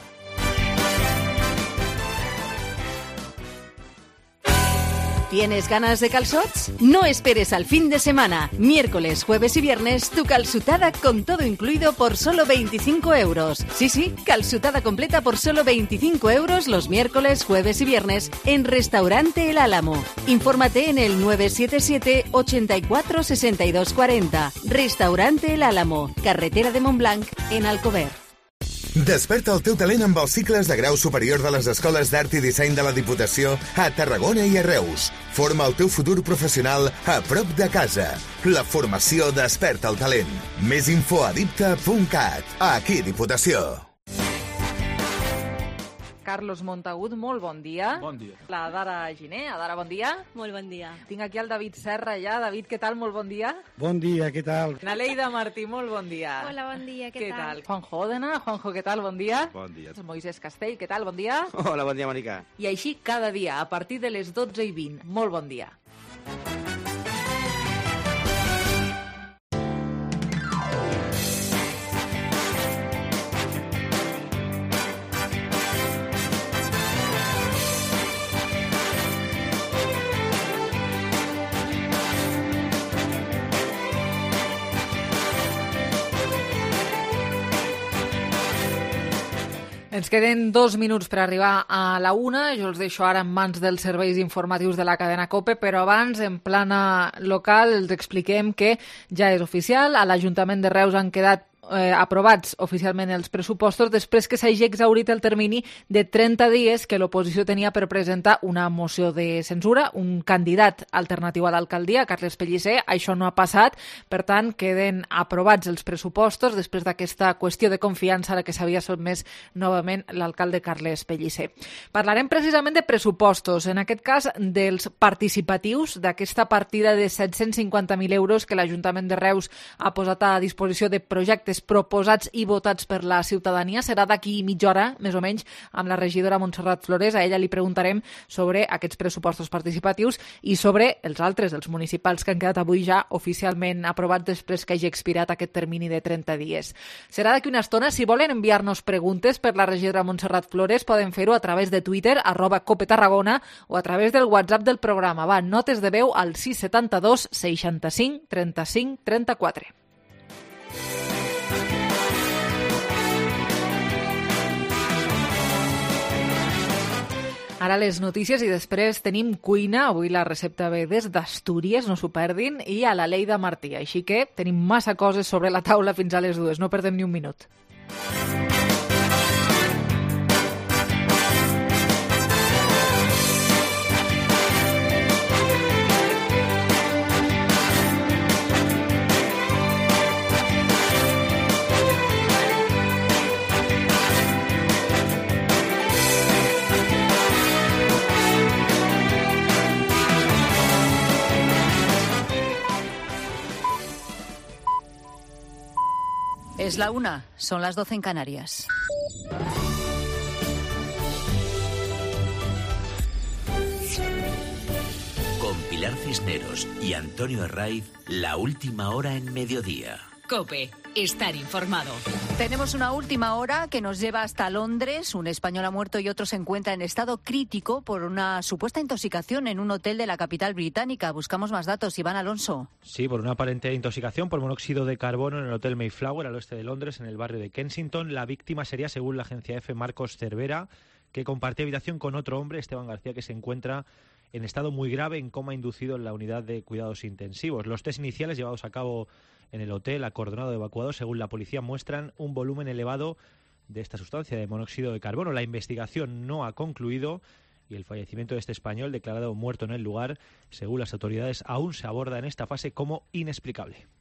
¿Tienes ganas de calzots? No esperes al fin de semana. Miércoles, jueves y viernes, tu calzutada con todo incluido por solo veinticinco euros. Sí, sí, calzutada completa por solo veinticinco euros los miércoles, jueves y viernes en Restaurante El Álamo. Infórmate en el nueve siete siete ochenta y cuatro sesenta y dos cuarenta. Restaurante El Álamo, carretera de Montblanc, en Alcover. Desperta el teu talent amb els cicles de grau superior de les Escoles d'Art i Disseny de la Diputació a Tarragona i a Reus. Forma el teu futur professional a prop de casa. La formació Desperta el talent. Més info a dipta punt cat. Aquí, Diputació. Carlos Montagut, molt bon dia. Bon dia. La Dara Giner, Dara, bon dia. Molt bon dia. Tinc aquí el David Serra ja. David, què tal? Molt bon dia. Bon dia, què tal? Naleida Martí, molt bon dia. Hola, bon dia, què, què tal? tal? Juanjo Òdena, Juanjo, què tal? Bon dia. Bon dia. Moisès Castell, què tal? Bon dia. Hola, bon dia, Mònica. I així cada dia, a partir de les dotze i vint. Molt bon dia. Ens queden dos minuts per arribar a la una. Jo els deixo ara en mans dels serveis informatius de la cadena COPE, però abans, en plana local, els expliquem que ja és oficial. A l'Ajuntament de Reus han quedat Eh, aprovats oficialment els pressupostos després que s'hagi exhaurit el termini de trenta dies que l'oposició tenia per presentar una moció de censura, un candidat alternatiu a l'alcaldia, Carles Pellicer. Això no ha passat, per tant, queden aprovats els pressupostos després d'aquesta qüestió de confiança a la que s'havia sotmès novament l'alcalde Carles Pellicer. Parlarem precisament de pressupostos, en aquest cas dels participatius, d'aquesta partida de set-cents cinquanta mil euros que l'Ajuntament de Reus ha posat a disposició de projectes proposats i votats per la ciutadania. Serà d'aquí mitja hora, més o menys, amb la regidora Montserrat Flores. A ella li preguntarem sobre aquests pressupostos participatius i sobre els altres, els municipals, que han quedat avui ja oficialment aprovats després que hagi expirat aquest termini de trenta dies. Serà d'aquí una estona. Si volen enviar-nos preguntes per la regidora Montserrat Flores, poden fer-ho a través de Twitter, arroba Cope Tarragona, o a través del WhatsApp del programa. Va, notes de veu al sis setanta dos seixanta-cinc trenta-cinc trenta-quatre. Ara les notícies i després tenim cuina. Avui la recepta ve des d'Astúries, no s'ho perdin, i a la Leida Martí. Així que tenim massa coses sobre la taula fins a les dues. No perdem ni un minut. Es la una, son las doce en Canarias. Con Pilar Cisneros y Antonio Herraiz, la última hora en mediodía. COPE, estar informado. Tenemos una última hora que nos lleva hasta Londres. Un español ha muerto y otro se encuentra en estado crítico por una supuesta intoxicación en un hotel de la capital británica. Buscamos más datos. Iván Alonso. Sí, por una aparente intoxicación por monóxido de carbono en el hotel Mayflower, al oeste de Londres, en el barrio de Kensington. La víctima sería, según la agencia F, Marcos Cervera, que compartía habitación con otro hombre, Esteban García, que se encuentra en estado muy grave, en coma inducido en la unidad de cuidados intensivos. Los test iniciales llevados a cabo en el hotel acordonado de evacuados, según la policía, muestran un volumen elevado de esta sustancia, de monóxido de carbono. La investigación no ha concluido y el fallecimiento de este español, declarado muerto en el lugar, según las autoridades, aún se aborda en esta fase como inexplicable.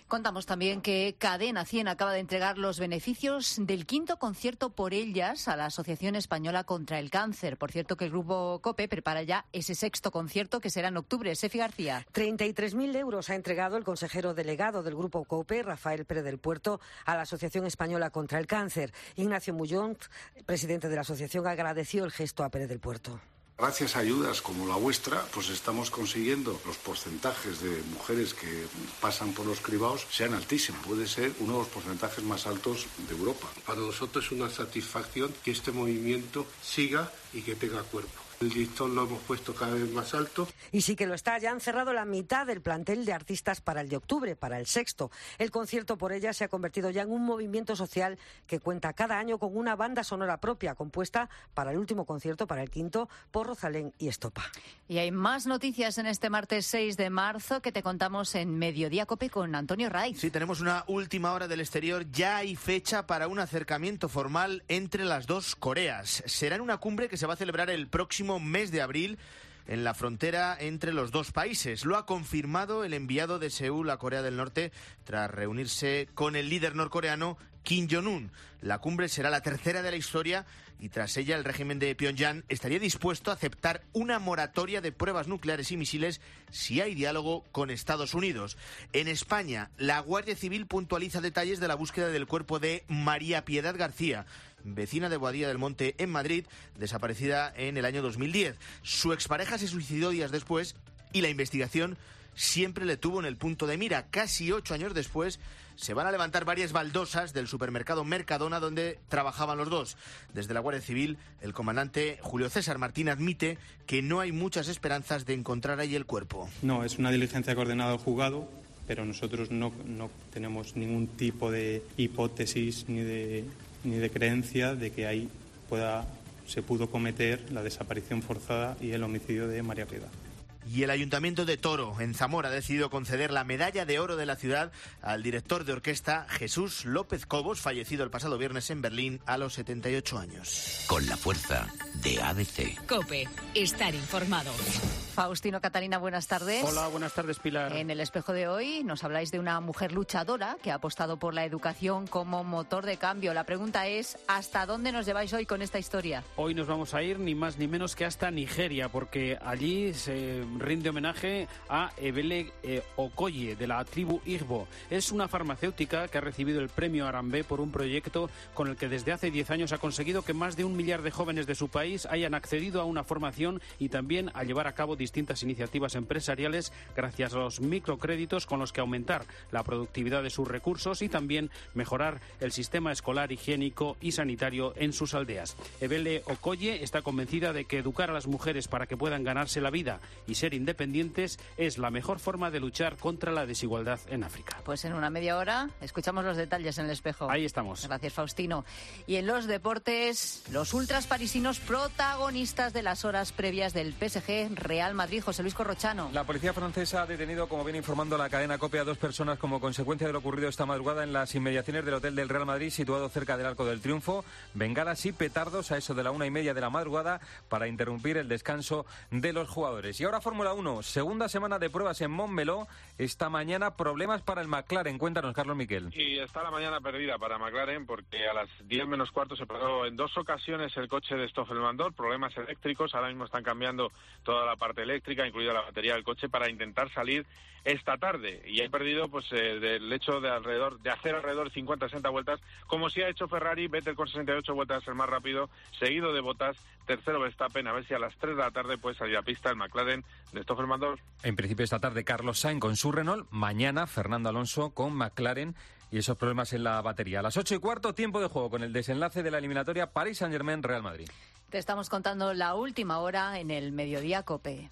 Contamos también que Cadena cien acaba de entregar los beneficios del quinto concierto por ellas a la Asociación Española contra el Cáncer. Por cierto, que el Grupo COPE prepara ya ese sexto concierto que será en octubre. Sefi García. treinta y tres mil euros ha entregado el consejero delegado del Grupo COPE, Rafael Pérez del Puerto, a la Asociación Española contra el Cáncer. Ignacio Mullón, presidente de la asociación, agradeció el gesto a Pérez del Puerto. Gracias a ayudas como la vuestra, pues estamos consiguiendo los porcentajes de mujeres que pasan por los cribados sean altísimos. Puede ser uno de los porcentajes más altos de Europa. Para nosotros es una satisfacción que este movimiento siga y que tenga cuerpo. El listón lo hemos puesto cada vez más alto. Y sí que lo está, ya han cerrado la mitad del plantel de artistas para el de octubre, para el sexto. El concierto por ella se ha convertido ya en un movimiento social que cuenta cada año con una banda sonora propia, compuesta para el último concierto, para el quinto, por Rosalén y Estopa. Y hay más noticias en este martes seis de marzo que te contamos en Mediodía Cope con Antonio Raiz. Sí, tenemos una última hora del exterior. Ya hay fecha para un acercamiento formal entre las dos Coreas. Será en una cumbre que se va a celebrar el próximo mes de abril en la frontera entre los dos países. Lo ha confirmado el enviado de Seúl a Corea del Norte tras reunirse con el líder norcoreano Kim Jong-un. La cumbre será la tercera de la historia y tras ella el régimen de Pyongyang estaría dispuesto a aceptar una moratoria de pruebas nucleares y misiles si hay diálogo con Estados Unidos. En España, la Guardia Civil puntualiza detalles de la búsqueda del cuerpo de María Piedad García, vecina de Boadilla del Monte en Madrid, desaparecida en el año dos mil diez. Su expareja se suicidó días después y la investigación siempre le tuvo en el punto de mira. Casi ocho años después se van a levantar varias baldosas del supermercado Mercadona donde trabajaban los dos. Desde la Guardia Civil, el comandante Julio César Martín admite que no hay muchas esperanzas de encontrar ahí el cuerpo. No, es una diligencia coordinada del juzgado, pero nosotros no, no tenemos ningún tipo de hipótesis ni de, ni de creencia de que ahí pueda, se pudo cometer la desaparición forzada y el homicidio de María Piedad. Y el Ayuntamiento de Toro, en Zamora, ha decidido conceder la medalla de oro de la ciudad al director de orquesta Jesús López Cobos, fallecido el pasado viernes en Berlín a los setenta y ocho años. Con la fuerza de A B C. COPE, estar informado. Faustino, Catalina, buenas tardes. Hola, buenas tardes, Pilar. En el espejo de hoy nos habláis de una mujer luchadora que ha apostado por la educación como motor de cambio. La pregunta es, ¿hasta dónde nos lleváis hoy con esta historia? Hoy nos vamos a ir ni más ni menos que hasta Nigeria, porque allí se rinde homenaje a Ebele eh, Okoye, de la tribu Igbo. Es una farmacéutica que ha recibido el premio Arambe por un proyecto con el que desde hace diez años ha conseguido que más de un millar de jóvenes de su país hayan accedido a una formación y también a llevar a cabo distintas iniciativas empresariales gracias a los microcréditos con los que aumentar la productividad de sus recursos y también mejorar el sistema escolar, higiénico y sanitario en sus aldeas. Ebele Okoye está convencida de que educar a las mujeres para que puedan ganarse la vida y ser independientes es la mejor forma de luchar contra la desigualdad en África. Pues en una media hora escuchamos los detalles en el espejo. Ahí estamos. Gracias, Faustino. Y en los deportes, los ultras parisinos protagonistas de las horas previas del P S G Real Madrid. José Luis Corrochano. La policía francesa ha detenido, como viene informando la cadena COPE, a dos personas como consecuencia de lo ocurrido esta madrugada en las inmediaciones del hotel del Real Madrid, situado cerca del Arco del Triunfo. Bengalas y petardos a eso de la una y media de la madrugada para interrumpir el descanso de los jugadores. Y ahora Fórmula uno, segunda semana de pruebas en Montmeló. Esta mañana problemas para el McLaren. Cuéntanos, Carlos Miquel. Y está la mañana perdida para McLaren porque a las diez menos cuarto se paró en dos ocasiones el coche de Stoffel Mandor, problemas eléctricos. Ahora mismo están cambiando toda la parte eléctrica, incluida la batería del coche, para intentar salir esta tarde. Y han perdido pues eh, del hecho de alrededor de hacer alrededor de cincuenta a sesenta vueltas, como si ha hecho Ferrari. Vettel con sesenta y ocho vueltas el más rápido, seguido de Bottas, tercero Verstappen. A ver si a las tres de la tarde puede salir a pista el McLaren de Stoffel Mandor. En principio esta tarde Carlos Sainz con su Renault, mañana Fernando Alonso con McLaren y esos problemas en la batería. A las ocho y cuarto, tiempo de juego con el desenlace de la eliminatoria París Saint-Germain Real Madrid. Te estamos contando la última hora en el Mediodía COPE.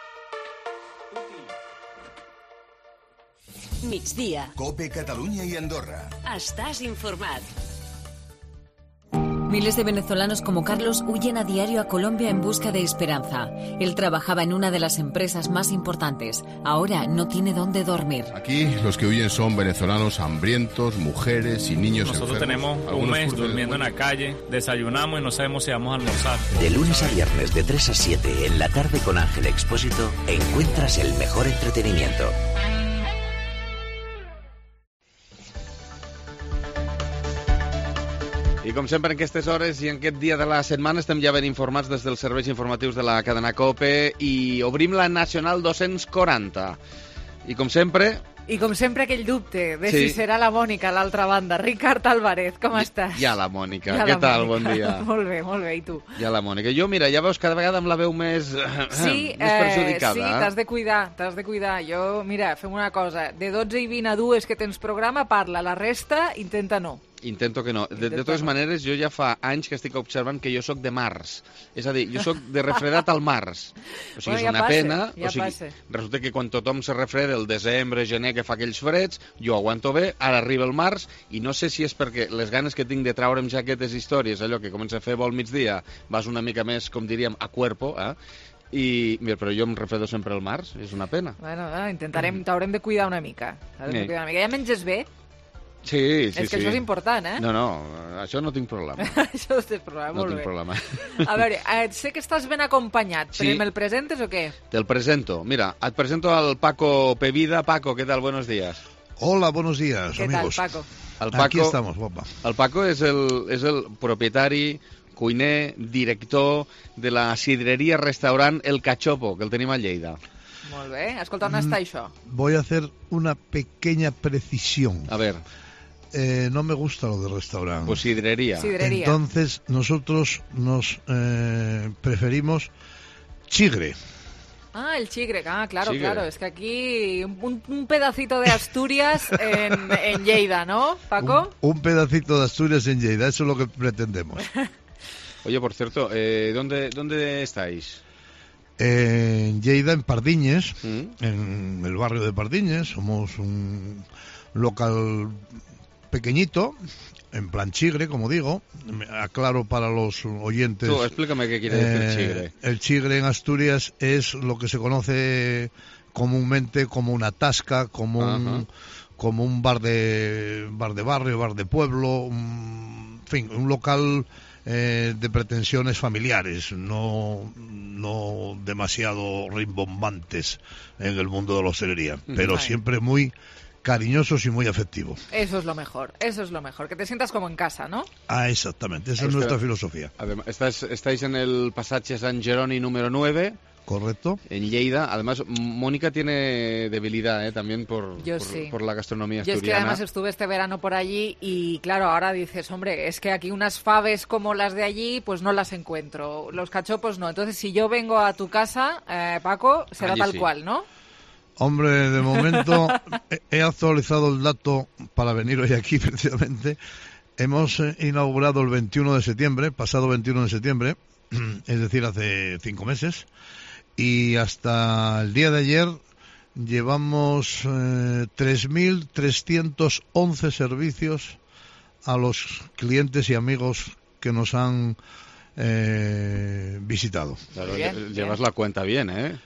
Migdia. COPE Catalunya i Andorra. Estàs informat. Miles de venezolanos como Carlos huyen a diario a Colombia en busca de esperanza. Él trabajaba en una de las empresas más importantes. Ahora no tiene dónde dormir. Aquí los que huyen son venezolanos hambrientos, mujeres y niños Nosotros enfermos. tenemos un mes durmiendo en la calle, desayunamos y no sabemos si vamos a almorzar. De lunes a viernes de tres a siete en la tarde con Ángel Expósito encuentras el mejor entretenimiento. com sempre en aquestes hores i en aquest dia de la setmana estem ja ben informats des dels serveis informatius de la cadena COPE i obrim la Nacional dos-cents quaranta. I com sempre... I com sempre aquell dubte de Sí. si serà la Mònica a l'altra banda. Ricard Álvarez, com estàs? Hi ha la Mònica. Hi ha Què la tal? Mònica. Bon dia. Molt bé, molt bé. I tu? Hi ha la Mònica. Jo, mira, ja veus, cada vegada amb la veu més, Sí, més perjudicada. sí, t'has de cuidar, t'has de cuidar. Jo, mira, fem una cosa. De dotze i vint a dues que tens programa, parla. La resta, intenta no. Intento que no. De, de totes maneres, jo ja fa anys que estic observant que jo sóc de març. És a dir, jo sóc de refredat al març. O sigui, Bueno, és ja una passa, pena. ja o sigui, passa. resulta que quan tothom se refreda el desembre, gener, que fa aquells freds, jo aguanto bé, ara arriba el març, i no sé si és perquè les ganes que tinc de traure'm jaquetes i històries, allò que comença a fer vol migdia, vas una mica més, com diríem, a cuerpo, eh? I, mira, però jo em refredo sempre al març, és una pena. Bueno, eh, intentarem, t'haurem de cuidar una mica. T'haurem de Sí. cuidar una mica. Ja menges bé? Sí, sí, És que sí. això és important, eh? No, no, això no tinc problema. Això no tens problema, No molt tinc bé. problema. A veure, eh, sé que estàs ben acompanyat, Sí. però me'l presentes o què? Te'l presento. Mira, et presento al Paco Pevida. Paco, ¿qué tal? Buenos días. Hola, buenos días, Què amigos. tal, Paco? El Paco, Aquí estamos, guapa. El Paco és el, és el propietari, cuiner, director de la sidreria restaurant El Cachopo, que el tenim a Lleida. Molt bé. Escolta, on està això? Voy a hacer una pequeña precisión. A ver. Eh, no me gusta lo de restaurante. Pues sidrería. Sidrería. Entonces, nosotros nos eh, preferimos chigre. Ah, el chigre. Ah, claro, Chigre. claro. Es que aquí un, un pedacito de Asturias en, en Lleida, ¿no, Paco? Un pedacito de Asturias en Lleida, eso es lo que pretendemos. Oye, por cierto, eh, ¿dónde, ¿dónde estáis? En Lleida, en Pardiñes, en el barrio de Pardiñes, somos un local pequeñito, en plan chigre, como digo. Me aclaro para los oyentes. Tú, explícame qué quiere decir eh, chigre. El chigre en Asturias es lo que se conoce comúnmente como una tasca, como Ajá. un como un bar de bar de barrio, bar de pueblo, un, en fin, un local eh, de pretensiones familiares, no no demasiado rimbombantes en el mundo de la hostelería, pero Vale. siempre muy cariñosos y muy afectivos. Eso es lo mejor, eso es lo mejor. Que te sientas como en casa, ¿no? Ah, exactamente, esa es Este- nuestra filosofía. Además, estáis, estáis en el pasaje San Geroni número nueve. Correcto. En Lleida. Además, Mónica tiene debilidad, ¿eh? También por, Yo por, sí. por la gastronomía Yo es que asturiana. además estuve este verano por allí y claro, ahora dices, hombre, es que aquí unas faves como las de allí, pues no las encuentro. Los cachopos no. Entonces, si yo vengo a tu casa, eh, Paco, será Allí tal sí. cual, ¿no? Hombre, de momento he- he actualizado el dato para venir hoy aquí precisamente. Hemos eh, inaugurado el veintiuno de septiembre, pasado veintiuno de septiembre, es decir, hace cinco meses, y hasta el día de ayer llevamos eh, tres mil trescientos once servicios a los clientes y amigos que nos han eh, visitado. Claro, lle- llevas la cuenta bien, ¿eh?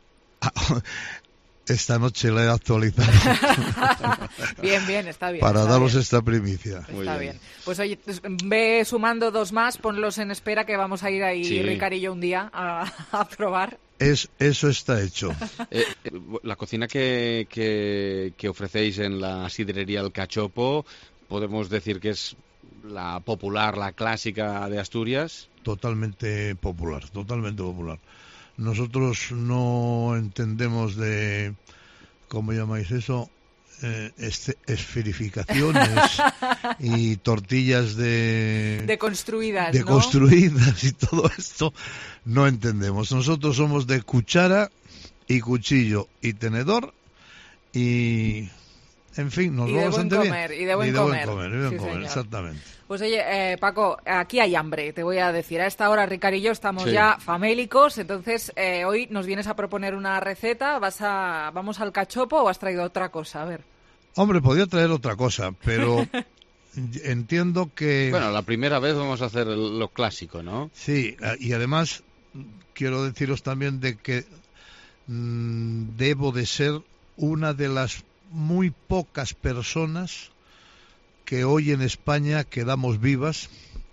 Esta noche la he actualizado Bien, bien, está bien. para está daros bien. esta primicia. Está bien. Pues oye, pues, ve sumando dos más, ponlos en espera que vamos a ir ahí, Sí. Ricard y yo, un día a, a probar. Es, eso está hecho. Eh, eh, la cocina que, que, que ofrecéis en la sidrería El Cachopo, podemos decir que es la popular, la clásica de Asturias. Totalmente popular, totalmente popular. Nosotros no entendemos de, ¿cómo llamáis eso? Eh, este, esferificaciones y tortillas de... Deconstruidas, de ¿no? construidas y todo esto no entendemos. Nosotros somos de cuchara y cuchillo y tenedor y, en fin, nos Y va de buen bastante bien. comer, y de buen y de comer. buen comer, y de buen Sí, comer, señor. exactamente. Pues oye, eh, Paco, aquí hay hambre, te voy a decir. A esta hora, Ricard y yo estamos Sí. ya famélicos, entonces eh, hoy nos vienes a proponer una receta. ¿Vas a, ¿Vamos al cachopo o has traído otra cosa? A ver. Hombre, podía traer otra cosa, pero entiendo que... Bueno, la primera vez vamos a hacer el- lo clásico, ¿no? Sí, a- y además quiero deciros también de que mm, debo de ser una de las muy pocas personas que hoy en España quedamos vivas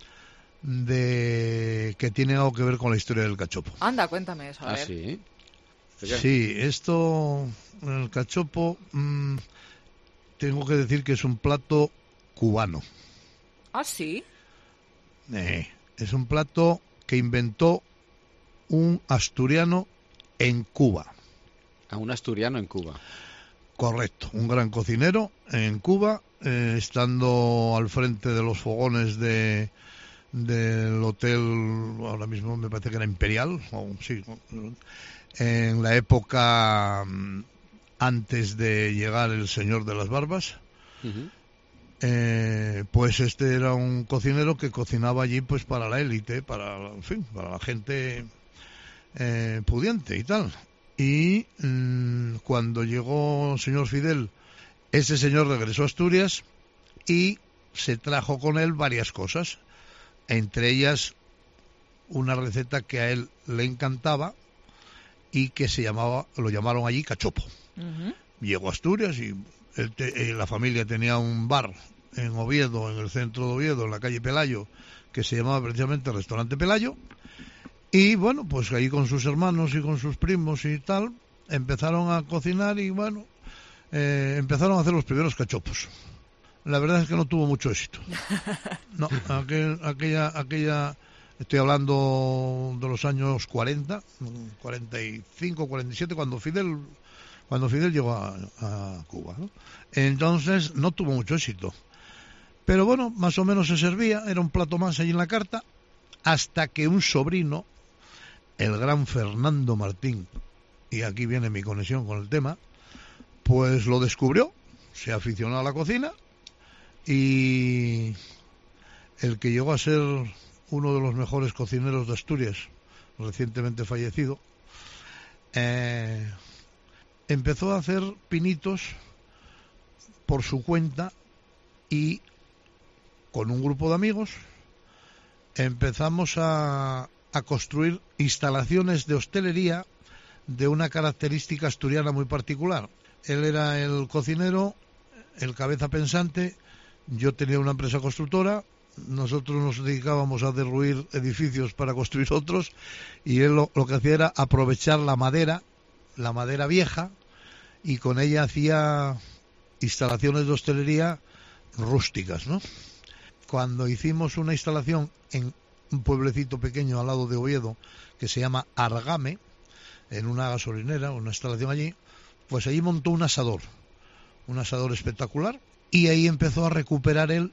de que tiene algo que ver con la historia del cachopo. Anda, cuéntame eso, a Ah, ver. sí. Sí, esto, el cachopo, mm, tengo que decir que es un plato cubano. Ah, sí. Eh, es un plato que inventó un asturiano en Cuba. A un asturiano en Cuba. Correcto, un gran cocinero en Cuba, eh, estando al frente de los fogones de del hotel, ahora mismo me parece que era Imperial, o, sí, en la época antes de llegar el señor de las barbas. Uh-huh. Eh, pues este era un cocinero que cocinaba allí pues para la élite, para, en fin, para la gente eh, pudiente y tal. Y mmm, cuando llegó el señor Fidel, ese señor regresó a Asturias y se trajo con él varias cosas, entre ellas una receta que a él le encantaba y que se llamaba, lo llamaron allí cachopo. Uh-huh. Llegó a Asturias y él te, eh, la familia tenía un bar en Oviedo, en el centro de Oviedo, en la calle Pelayo, que se llamaba precisamente Restaurante Pelayo. Y bueno, pues ahí con sus hermanos y con sus primos y tal, empezaron a cocinar y bueno, eh, empezaron a hacer los primeros cachopos. La verdad es que no tuvo mucho éxito. No, aquel, aquella, aquella, estoy hablando de los años cuarenta, cuarenta y cinco, cuarenta y siete, cuando Fidel, cuando Fidel llegó a, a Cuba, ¿no? Entonces no tuvo mucho éxito. Pero bueno, más o menos se servía, era un plato más allí en la carta, hasta que un sobrino, el gran Fernando Martín, y aquí viene mi conexión con el tema, pues lo descubrió, se aficionó a la cocina y el que llegó a ser uno de los mejores cocineros de Asturias, recientemente fallecido, eh, empezó a hacer pinitos por su cuenta y con un grupo de amigos empezamos a, a construir instalaciones de hostelería de una característica asturiana muy particular. Él era el cocinero, el cabeza pensante, yo tenía una empresa constructora, nosotros nos dedicábamos a derruir edificios para construir otros y él lo, lo que hacía era aprovechar la madera, la madera vieja, y con ella hacía instalaciones de hostelería rústicas, ¿no? Cuando hicimos una instalación en un pueblecito pequeño al lado de Oviedo que se llama Argame, en una gasolinera, una instalación allí, pues allí montó un asador, un asador espectacular, y ahí empezó a recuperar él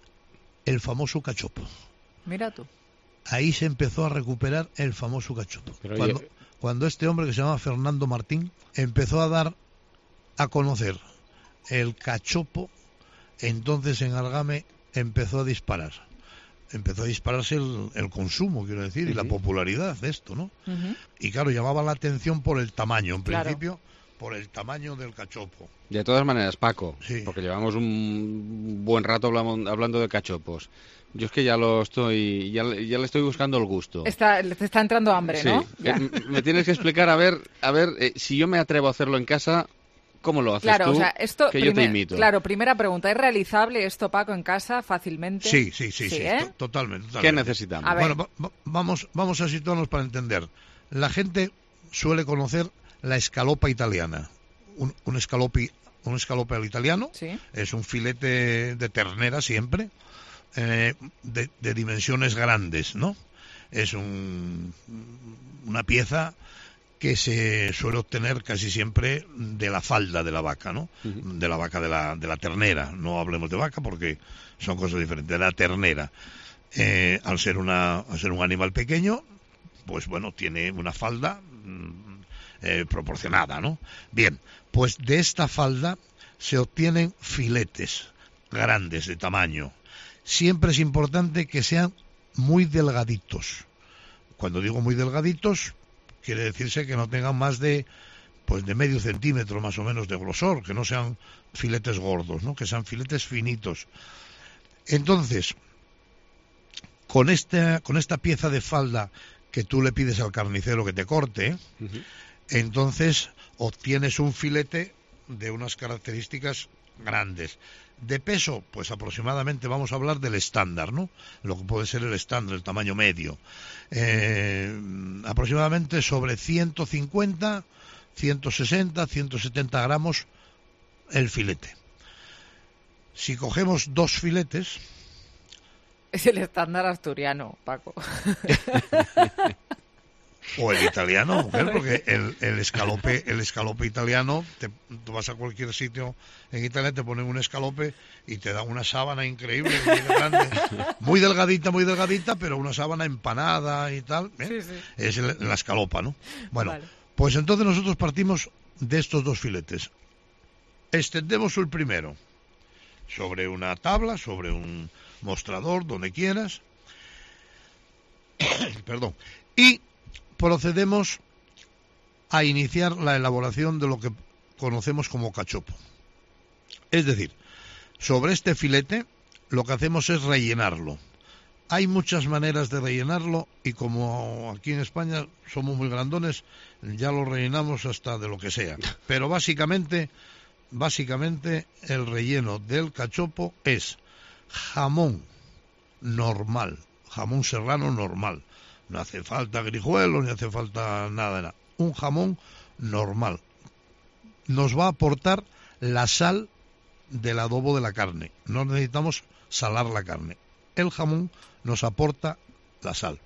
el famoso cachopo. Mira tú. Ahí se empezó a recuperar el famoso cachopo. Pero cuando, oye... cuando este hombre que se llama Fernando Martín empezó a dar a conocer el cachopo, entonces en Argame empezó a disparar. Empezó a dispararse el, el consumo, quiero decir, uh-huh. y la popularidad de esto, ¿no? Uh-huh. Y claro, llamaba la atención por el tamaño, en claro. principio, por el tamaño del cachopo. De todas maneras, Paco, sí. porque llevamos un buen rato hablando, hablando de cachopos. Yo es que ya lo estoy, ya, ya le estoy buscando el gusto. Está, te está entrando hambre, sí. ¿no? Ya. Me tienes que explicar, a ver, a ver, eh, si yo me atrevo a hacerlo en casa, ¿cómo lo haces claro, tú? O sea, esto, que primer, yo te imito. Claro, primera pregunta, ¿es realizable esto, Paco, en casa fácilmente? Sí, sí, sí, sí, sí ¿eh? totalmente, totalmente. ¿Qué necesitamos? Bueno, va, va, vamos, vamos a situarnos para entender. La gente suele conocer la escalopa italiana. Un, un escalopi, un escalope al italiano, ¿sí? Es un filete de ternera siempre, eh, de, de dimensiones grandes, ¿no? Es un, una pieza que se suele obtener casi siempre de la falda de la vaca, ¿no? Uh-huh. De la vaca de la, de la ternera. No hablemos de vaca porque son cosas diferentes. De la ternera. Eh, al ser una, al ser un animal pequeño, pues bueno, tiene una falda eh, proporcionada, ¿no? Bien, pues de esta falda se obtienen filetes grandes de tamaño. Siempre es importante que sean muy delgaditos. Cuando digo muy delgaditos, quiere decirse que no tengan más de pues de medio centímetro más o menos de grosor, que no sean filetes gordos, ¿no? Que sean filetes finitos. Entonces, con esta con esta pieza de falda que tú le pides al carnicero que te corte, uh-huh. entonces obtienes un filete de unas características grandes. De peso, pues aproximadamente vamos a hablar del estándar, ¿no? Lo que puede ser el estándar, el tamaño medio. Eh, aproximadamente sobre ciento cincuenta, ciento sesenta, ciento setenta gramos el filete. Si cogemos dos filetes... Es el estándar asturiano, Paco. O el italiano, mujer, porque el, el escalope el escalope italiano, te, tú vas a cualquier sitio en Italia, te ponen un escalope y te dan una sábana increíble, muy grande, muy delgadita, muy delgadita, pero una sábana empanada y tal. ¿eh? Sí, sí. Es el, la escalopa, ¿no? Bueno, Vale. pues entonces nosotros partimos de estos dos filetes. Extendemos el primero sobre una tabla, sobre un mostrador, donde quieras. Perdón. Y procedemos a iniciar la elaboración de lo que conocemos como cachopo. Es decir, sobre este filete lo que hacemos es rellenarlo. Hay muchas maneras de rellenarlo y como aquí en España somos muy grandones, ya lo rellenamos hasta de lo que sea. Pero básicamente, básicamente el relleno del cachopo es jamón normal, jamón serrano normal. No hace falta grijuelos, ni hace falta nada, nada. Un jamón normal. Nos va a aportar la sal del adobo de la carne. No necesitamos salar la carne. El jamón nos aporta la sal.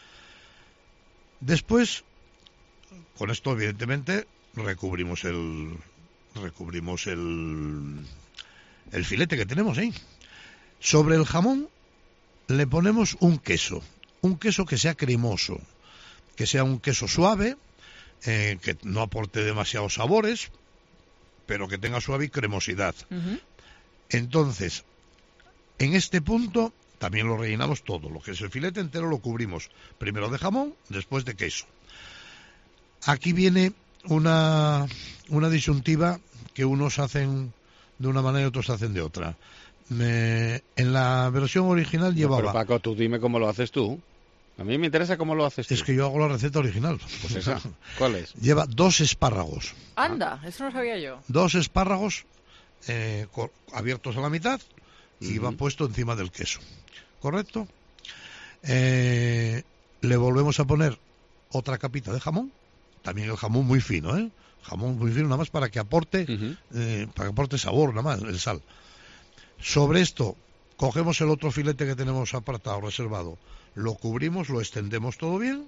Después, con esto evidentemente recubrimos el recubrimos el el filete que tenemos ahí. Sobre el jamón le ponemos un queso. Un queso que sea cremoso, que sea un queso suave, eh, que no aporte demasiados sabores, pero que tenga suave y cremosidad. Uh-huh. Entonces, en este punto también lo rellenamos todo, lo que es el filete entero lo cubrimos, primero de jamón, después de queso. Aquí viene una, una disyuntiva que unos hacen de una manera y otros hacen de otra. Me, en la versión original llevaba... No, pero Paco, tú dime cómo lo haces tú. A mí me interesa cómo lo haces tú. Es que yo hago la receta original. Pues esa. ¿Cuál es? Lleva dos espárragos. Anda, eso no sabía yo. Dos espárragos eh, abiertos a la mitad y uh-huh. va puesto encima del queso. ¿Correcto? Eh, le volvemos a poner otra capita de jamón. También el jamón muy fino, ¿eh? Jamón muy fino, nada más para que aporte, uh-huh. eh, para que aporte sabor, nada más, el sal. Sobre esto, cogemos el otro filete que tenemos apartado, reservado. Lo cubrimos, lo extendemos todo bien.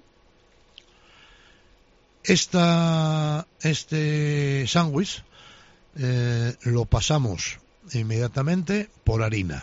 Esta, este sándwich eh, lo pasamos inmediatamente por harina.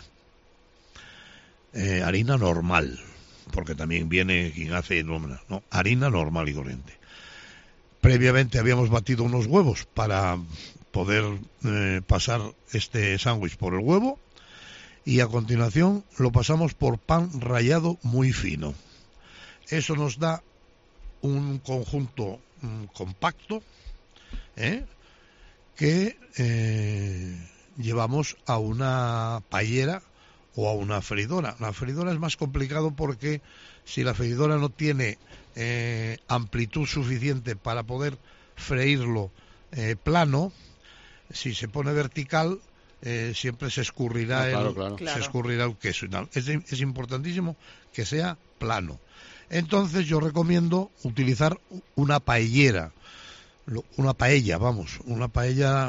Eh, harina normal, porque también viene quien hace, no, no, harina normal y corriente. Previamente habíamos batido unos huevos para poder eh, pasar este sándwich por el huevo. Y a continuación lo pasamos por pan rallado muy fino. Eso nos da un conjunto mm, compacto ¿eh? que eh, llevamos a una paellera o a una freidora. La freidora es más complicado porque si la freidora no tiene eh, amplitud suficiente para poder freírlo eh, plano, si se pone vertical... Eh, siempre se escurrirá, no, claro, el, claro. se escurrirá el queso y tal. Es, es importantísimo que sea plano. Entonces yo recomiendo utilizar una paellera, una paella, vamos, una paella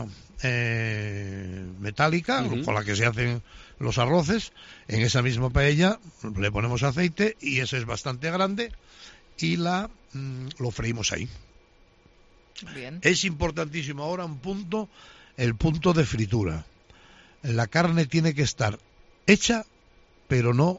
eh, metálica uh-huh. con la que se hacen los arroces. En esa misma paella le ponemos aceite y ese es bastante grande y la mm, lo freímos ahí. Bien. Es importantísimo ahora un punto, el punto de fritura. La carne tiene que estar hecha, pero no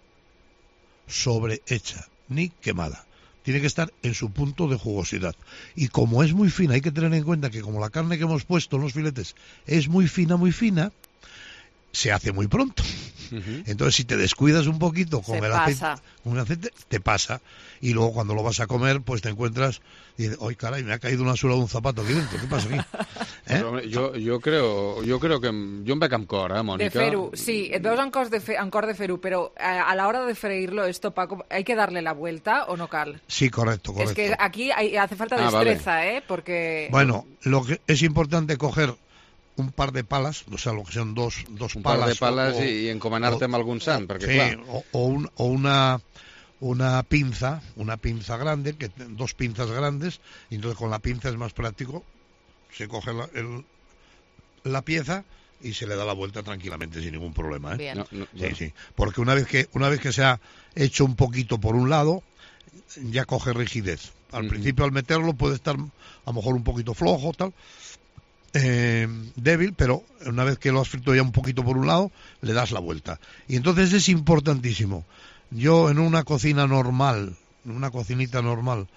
sobrehecha, ni quemada. Tiene que estar en su punto de jugosidad. Y como es muy fina, hay que tener en cuenta que como la carne que hemos puesto en los filetes es muy fina, muy fina, se hace muy pronto. Uh-huh. Entonces, si te descuidas un poquito con el, aceite, con el aceite, te pasa. Y luego cuando lo vas a comer, pues te encuentras y dices, ¡ay, caray, me ha caído una suela de un zapato aquí dentro! ¿Qué pasa aquí? ¿Eh? Però, jo, jo, creo, jo creo que... Jo em veig amb cor, eh, Mónica? De fer-ho, sí, et veus amb cor de, fe, amb cor de fer-ho, però a, a la hora de freírlo, esto, Paco, ¿hay que darle la vuelta o no cal? Sí, correcto, correcto. Es que aquí hay, hace falta destreza, ah, vale. ¿eh? Porque... Bueno, lo que es importante coger un par de palas, o sea, lo que son dos, dos un palas. Un par de palas o, i, i encomanar-te amb algun sant, perquè sí, clar... O, o, un, o una... una pinza, una pinza grande, que dos pinzas grandes, y entonces con la pinza es más práctico, se coge la, el, la pieza y se le da la vuelta tranquilamente sin ningún problema, ¿eh? Bien. No, no, Sí, bueno. sí, porque una vez que una vez que se ha hecho un poquito por un lado, ya coge rigidez. Al Ujú. principio al meterlo puede estar a lo mejor un poquito flojo, tal, eh, débil, pero una vez que lo has frito ya un poquito por un lado, le das la vuelta. Y entonces es importantísimo. Yo en una cocina normal, en una cocinita normal,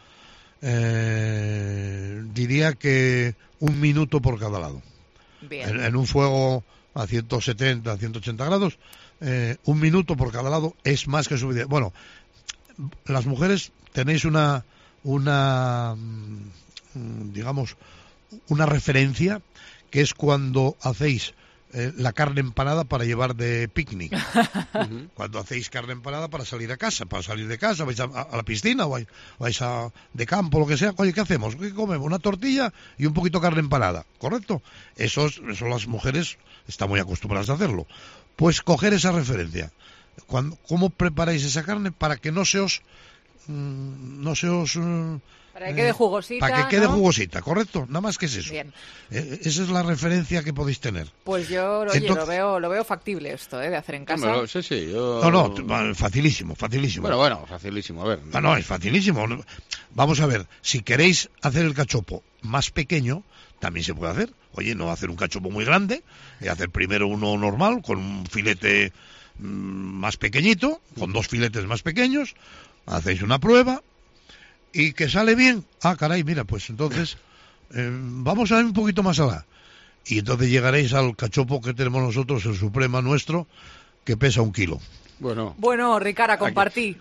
eh, diría que un minuto por cada lado. Bien. En, en un fuego a ciento setenta, ciento ochenta grados, eh, un minuto por cada lado es más que suficiente. Bueno, las mujeres tenéis una, una, mm, digamos, una referencia que es cuando hacéis eh, la carne empanada para llevar de picnic. Uh-huh. Cuando hacéis carne empanada para salir a casa, para salir de casa, vais a, a la piscina o vais, vais a de campo, lo que sea. Oye, ¿qué hacemos? ¿Qué comemos? Una tortilla y un poquito de carne empanada, ¿correcto? Eso, eso las mujeres están muy acostumbradas a hacerlo. Pues coger esa referencia. Cuando, ¿Cómo preparáis esa carne para que no se os... Mmm, no se os... Uh, Para que quede jugosita. Para que quede ¿no? jugosita, correcto. Nada más que es eso. Bien. Eh, esa es la referencia que podéis tener. Pues yo, oye, Entonces, lo veo, lo veo factible esto, ¿eh? De hacer en casa. Hombre, sí, sí, yo... No, no, facilísimo, facilísimo. Bueno, bueno, facilísimo, a ver. No, no, es facilísimo. Vamos a ver, si queréis hacer el cachopo más pequeño, también se puede hacer. Oye, no hacer un cachopo muy grande, y hacer primero uno normal, con un filete mmm, más pequeñito, con dos filetes más pequeños, hacéis una prueba, y que sale bien. Ah, caray, mira, pues entonces eh, vamos a ir un poquito más allá. Y entonces llegaréis al cachopo que tenemos nosotros, el Suprema nuestro, que pesa un kilo. Bueno, bueno Ricard, a compartir.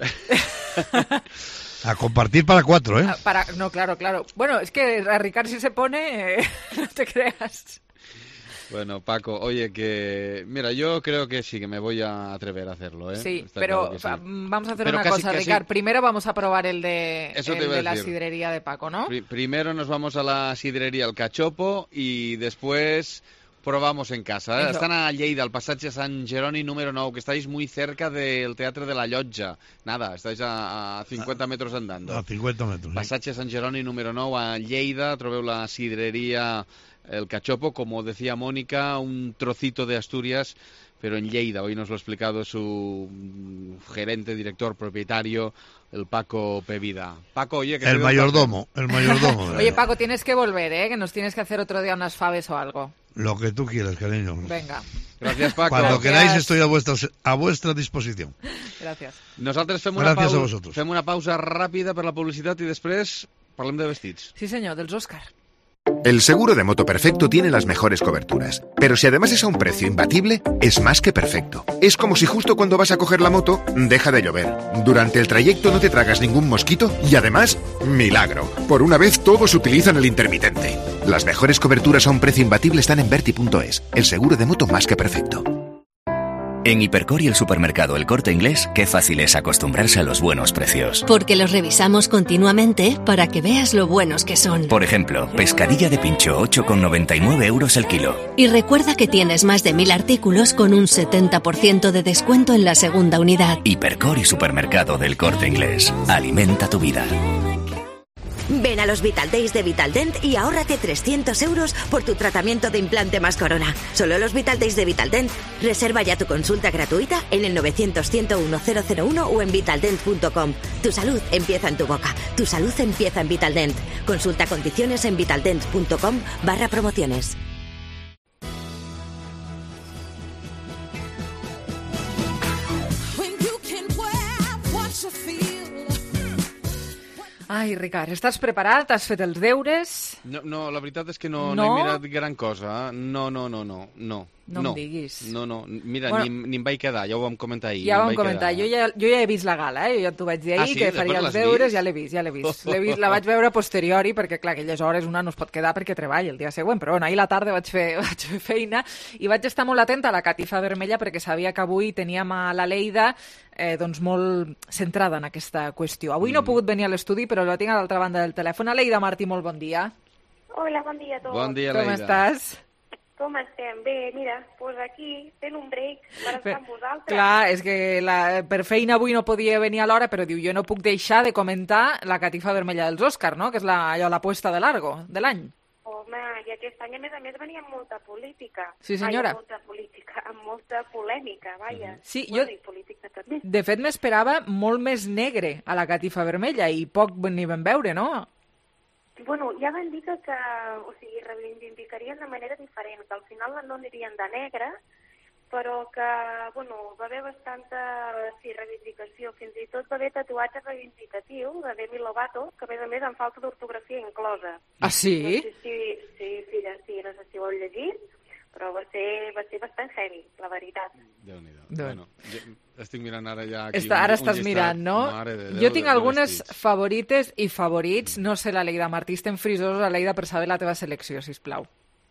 A compartir para cuatro, ¿eh? Para, no, claro, claro. Bueno, es que a Ricard si se pone, eh, no te creas. Bueno, Paco, oye, que... Mira, yo creo que sí, que me voy a atrever a hacerlo, ¿eh? Sí, Está pero claro sí. vamos a hacer pero una casi, cosa, casi... Ricard. Primero vamos a probar el de, Eso el te iba a de la decir. sidrería de Paco, ¿no? Pri- primero nos vamos a la sidrería El Cachopo y después probamos en casa. ¿eh? Están a Lleida, al pasaje San Jeroni número nueve, que estáis muy cerca del Teatro de la Llotja. Nada, estáis a, a cincuenta metros andando. A cincuenta metros. Pasaje San Jeroni número nueve a Lleida, trobeu la sidrería El Cachopo, como decía Mónica, un trocito de Asturias, pero en Lleida. Hoy nos lo ha explicado su gerente, director, propietario, el Paco Pevida. Paco, oye... Que el mayordomo, el mayordomo. Oye, Paco, tienes que volver, ¿eh? Que nos tienes que hacer otro día unas faves o algo. Lo que tú quieras, cariño. Venga. Gracias, Paco. Cuando Gracias. queráis estoy a vuestra, a vuestra disposició. Gràcies. Nosaltres fem una, Gràcies a pau... vosaltres. fem una pausa ràpida per la publicitat i després parlem de vestits. Sí, senyor, dels Òscar. El seguro de moto perfecto tiene las mejores coberturas, pero si además es a un precio imbatible, es más que perfecto. Es como si justo cuando vas a coger la moto, deja de llover. Durante el trayecto no te tragas ningún mosquito y además, milagro. Por una vez todos utilizan el intermitente. Las mejores coberturas a un precio imbatible están en Berti punto es, el seguro de moto más que perfecto. En Hipercor y el supermercado El Corte Inglés, qué fácil es acostumbrarse a los buenos precios. Porque los revisamos continuamente para que veas lo buenos que son. Por ejemplo, pescadilla de pincho ocho con noventa y nueve euros el kilo. Y recuerda que tienes más de mil artículos con un setenta por ciento de descuento en la segunda unidad. Hipercor y supermercado del Corte Inglés. Alimenta tu vida. Ven a los Vital Days de Vitaldent y ahórrate trescientos euros por tu tratamiento de implante más corona. Solo los Vital Days de Vitaldent. Reserva ya tu consulta gratuita en el novecientos, ciento uno, cero cero uno o en vitaldent punto com. Tu salud empieza en tu boca. Tu salud empieza en Vitaldent. Consulta condiciones en vitaldent punto com barra promociones. Ai, Ricard, estàs preparat? Has fet els deures? No, no, la veritat és que no, No? no he mirat gran cosa. No, no, no, no, no. No em diguis. No, no, mira, Bueno, ni, ni em vaig quedar, ja ho vam comentar ahir. Ja ni em vam vaig comentar, quedar. jo ja, jo ja he vist la gala, eh? Jo ja t'ho vaig dir Ah, ahir, sí? que Després faria els l'has deures, vist? ja l'he vist, ja l'he vist. L'he vist. La vaig veure a posteriori, perquè clar, aquelles hores una no es pot quedar perquè treballa el dia següent, però bueno, ahir a la tarda vaig fer, vaig fer feina i vaig estar molt atenta a la catifa vermella perquè sabia que avui teníem a la Leida eh, doncs molt centrada en aquesta qüestió. Avui no he pogut venir a l'estudi, però la tinc a l'altra banda del telèfon. Leida Martí, molt bon dia. Hola, bon dia a tots. Bon dia, Com Leida. estàs? Com estem? Bé, mira, doncs aquí fent un break per estar amb vosaltres. Clar, és que la, per feina avui no podia venir a l'hora, però diu, jo no puc deixar de comentar la catifa vermella dels Òscar, no? Que és la, allò, la puesta de largo de l'any. Home, ja aquest any, a més a més, venia amb molta política. Sí, senyora. Ai, amb molta política, amb molta polèmica, vaja. Sí, bueno, jo... I política també. De fet, m'esperava molt més negre a la catifa vermella i poc n'hi vam veure, no? Bueno, ja van dir que, que o sigui, reivindicarien de manera diferent, que al final no anirien de negre, però que, bueno, va haver bastanta, sí, reivindicació, fins i tot va haver tatuatge reivindicatiu de Demi Lovato, que a més a més en falta d'ortografia inclosa. Ah, sí? No sé si, sí, filla, sí, no sé si ho heu llegit, però va ser, va ser bastant heavy, la veritat. Déu-n'hi-do. Bueno, jo estic mirant ara ja aquí... Està, ara un, estàs un mirant, no? Déu, jo tinc de, algunes de favorites i favorits. No sé, la Leida Martí, estem frisosos, la Leida, per saber la teva selecció, sisplau.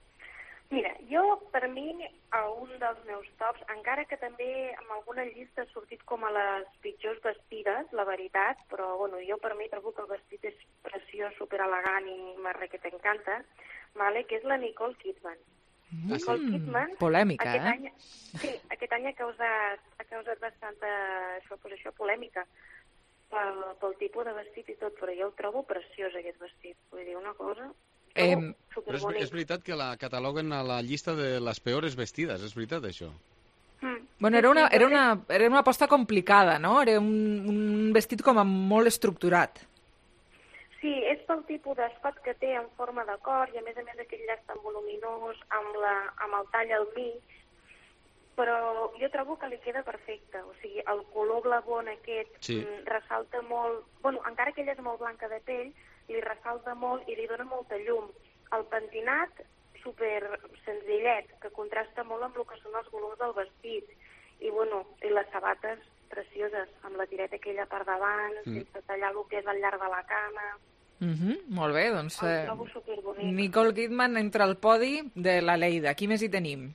Mira, jo, per mi, a un dels meus tops, encara que també en alguna llista ha sortit com a les pitjors vestides, la veritat, però, bueno, jo per mi trobo que el vestit és preciós, superelegant i marre que t'encanta, vale? Que és la Nicole Kidman. Mm, Nicole Kidman, polèmica, aquest eh? Any, sí, aquest any ha causat, ha causat bastanta això, pues això, polèmica pel, pel tipus de vestit i tot, però jo el trobo preciós, aquest vestit. Vull dir, una cosa... Eh, però és, és veritat que la cataloguen a la llista de les peores vestides, és veritat, això? Mm. Bueno, era una, era, una, era una aposta complicada, no? Era un, un vestit com a molt estructurat. Sí, és pel tipus d'escot que té en forma de cor i a més a més aquell llaç tan voluminós amb, la, amb el tall al mig, però jo trobo que li queda perfecte, o sigui, el color blavon aquest sí. m, ressalta molt, bueno, encara que ella és molt blanca de pell, li ressalta molt i li dona molta llum. El pentinat, super senzillet, que contrasta molt amb el que són els volums del vestit, i bueno, i les sabates precioses, amb la tireta aquella per davant, mm. sense tallar el que és al llarg de la cama. Mm -hmm, molt bé, doncs... El trobo superbonic. Nicole Kidman entra al podi de la Leida. Qui més hi tenim?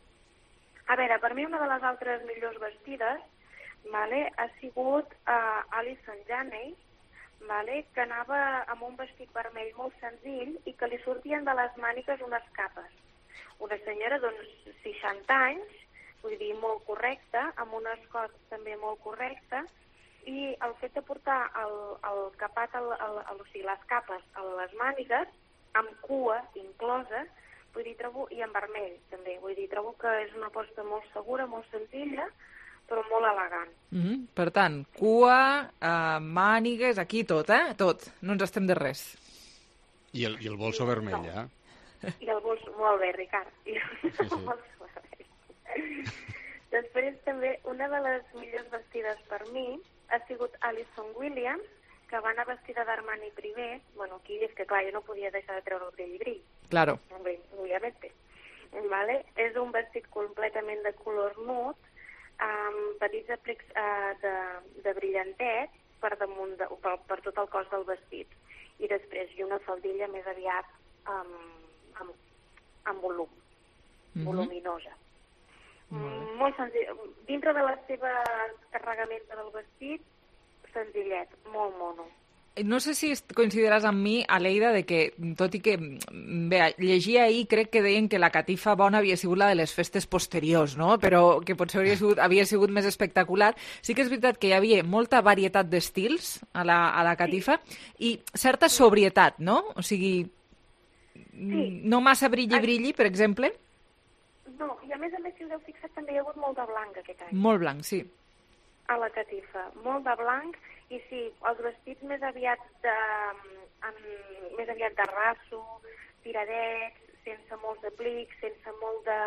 A veure, per mi una de les altres millors vestides, vale, ha sigut uh, Alison Janney, vale, que anava amb un vestit vermell molt senzill i que li sortien de les mànigues unes capes. Una senyora d'uns seixanta anys, vull dir, molt correcta, amb un escot també molt correcte, i el fet de portar el, el capat, el, el, el, o sigui, les capes a les mànigues, amb cua inclosa, vull dir, trobo, i en vermell també, vull dir, trobo que és una aposta molt segura, molt senzilla, però molt elegant. Mm -hmm. Per tant, cua, eh, mànigues, aquí tot, eh? Tot, no ens estem de res. I el, i el bolso sí, vermell, no. eh? I el bolso, molt bé, Ricard. I el sí, sí. bolso vermell. Després també, una de les millors vestides per mi ha sigut Alison Williams, que va anar vestida d'Armani Privé. Bueno, aquí és que, clar, jo no podia deixar de treure el brill i brill. Claro. Obviamente. Vale? És un vestit completament de color nude, amb petits aplics uh, de, de brillantet per, damunt de, per, per tot el cos del vestit. I després hi ha una faldilla més aviat amb, amb, amb volum, mm -hmm. voluminosa. Mm, molt senzill. Dintre de la seva carregamenta del vestit, senzillet, molt mono. No sé si coincidiràs amb mi, Aleida, de que, tot i que, bé, llegia ahir, crec que deien que la catifa bona havia sigut la de les festes posteriors, no? Però que potser havia sigut, havia sigut més espectacular. Sí que és veritat que hi havia molta varietat d'estils a la, a la catifa sí. i certa sobrietat, no? O sigui, sí. no massa brilli-brilli, per exemple. No, i a més a més, si us heu fixat, també hi ha hagut molt de blanc aquest any. Molt blanc, sí. A la catifa, molt de blanc, i sí, els vestits més aviat de, amb, més aviat de raso, tiradets, sense molts aplics, sense molt de...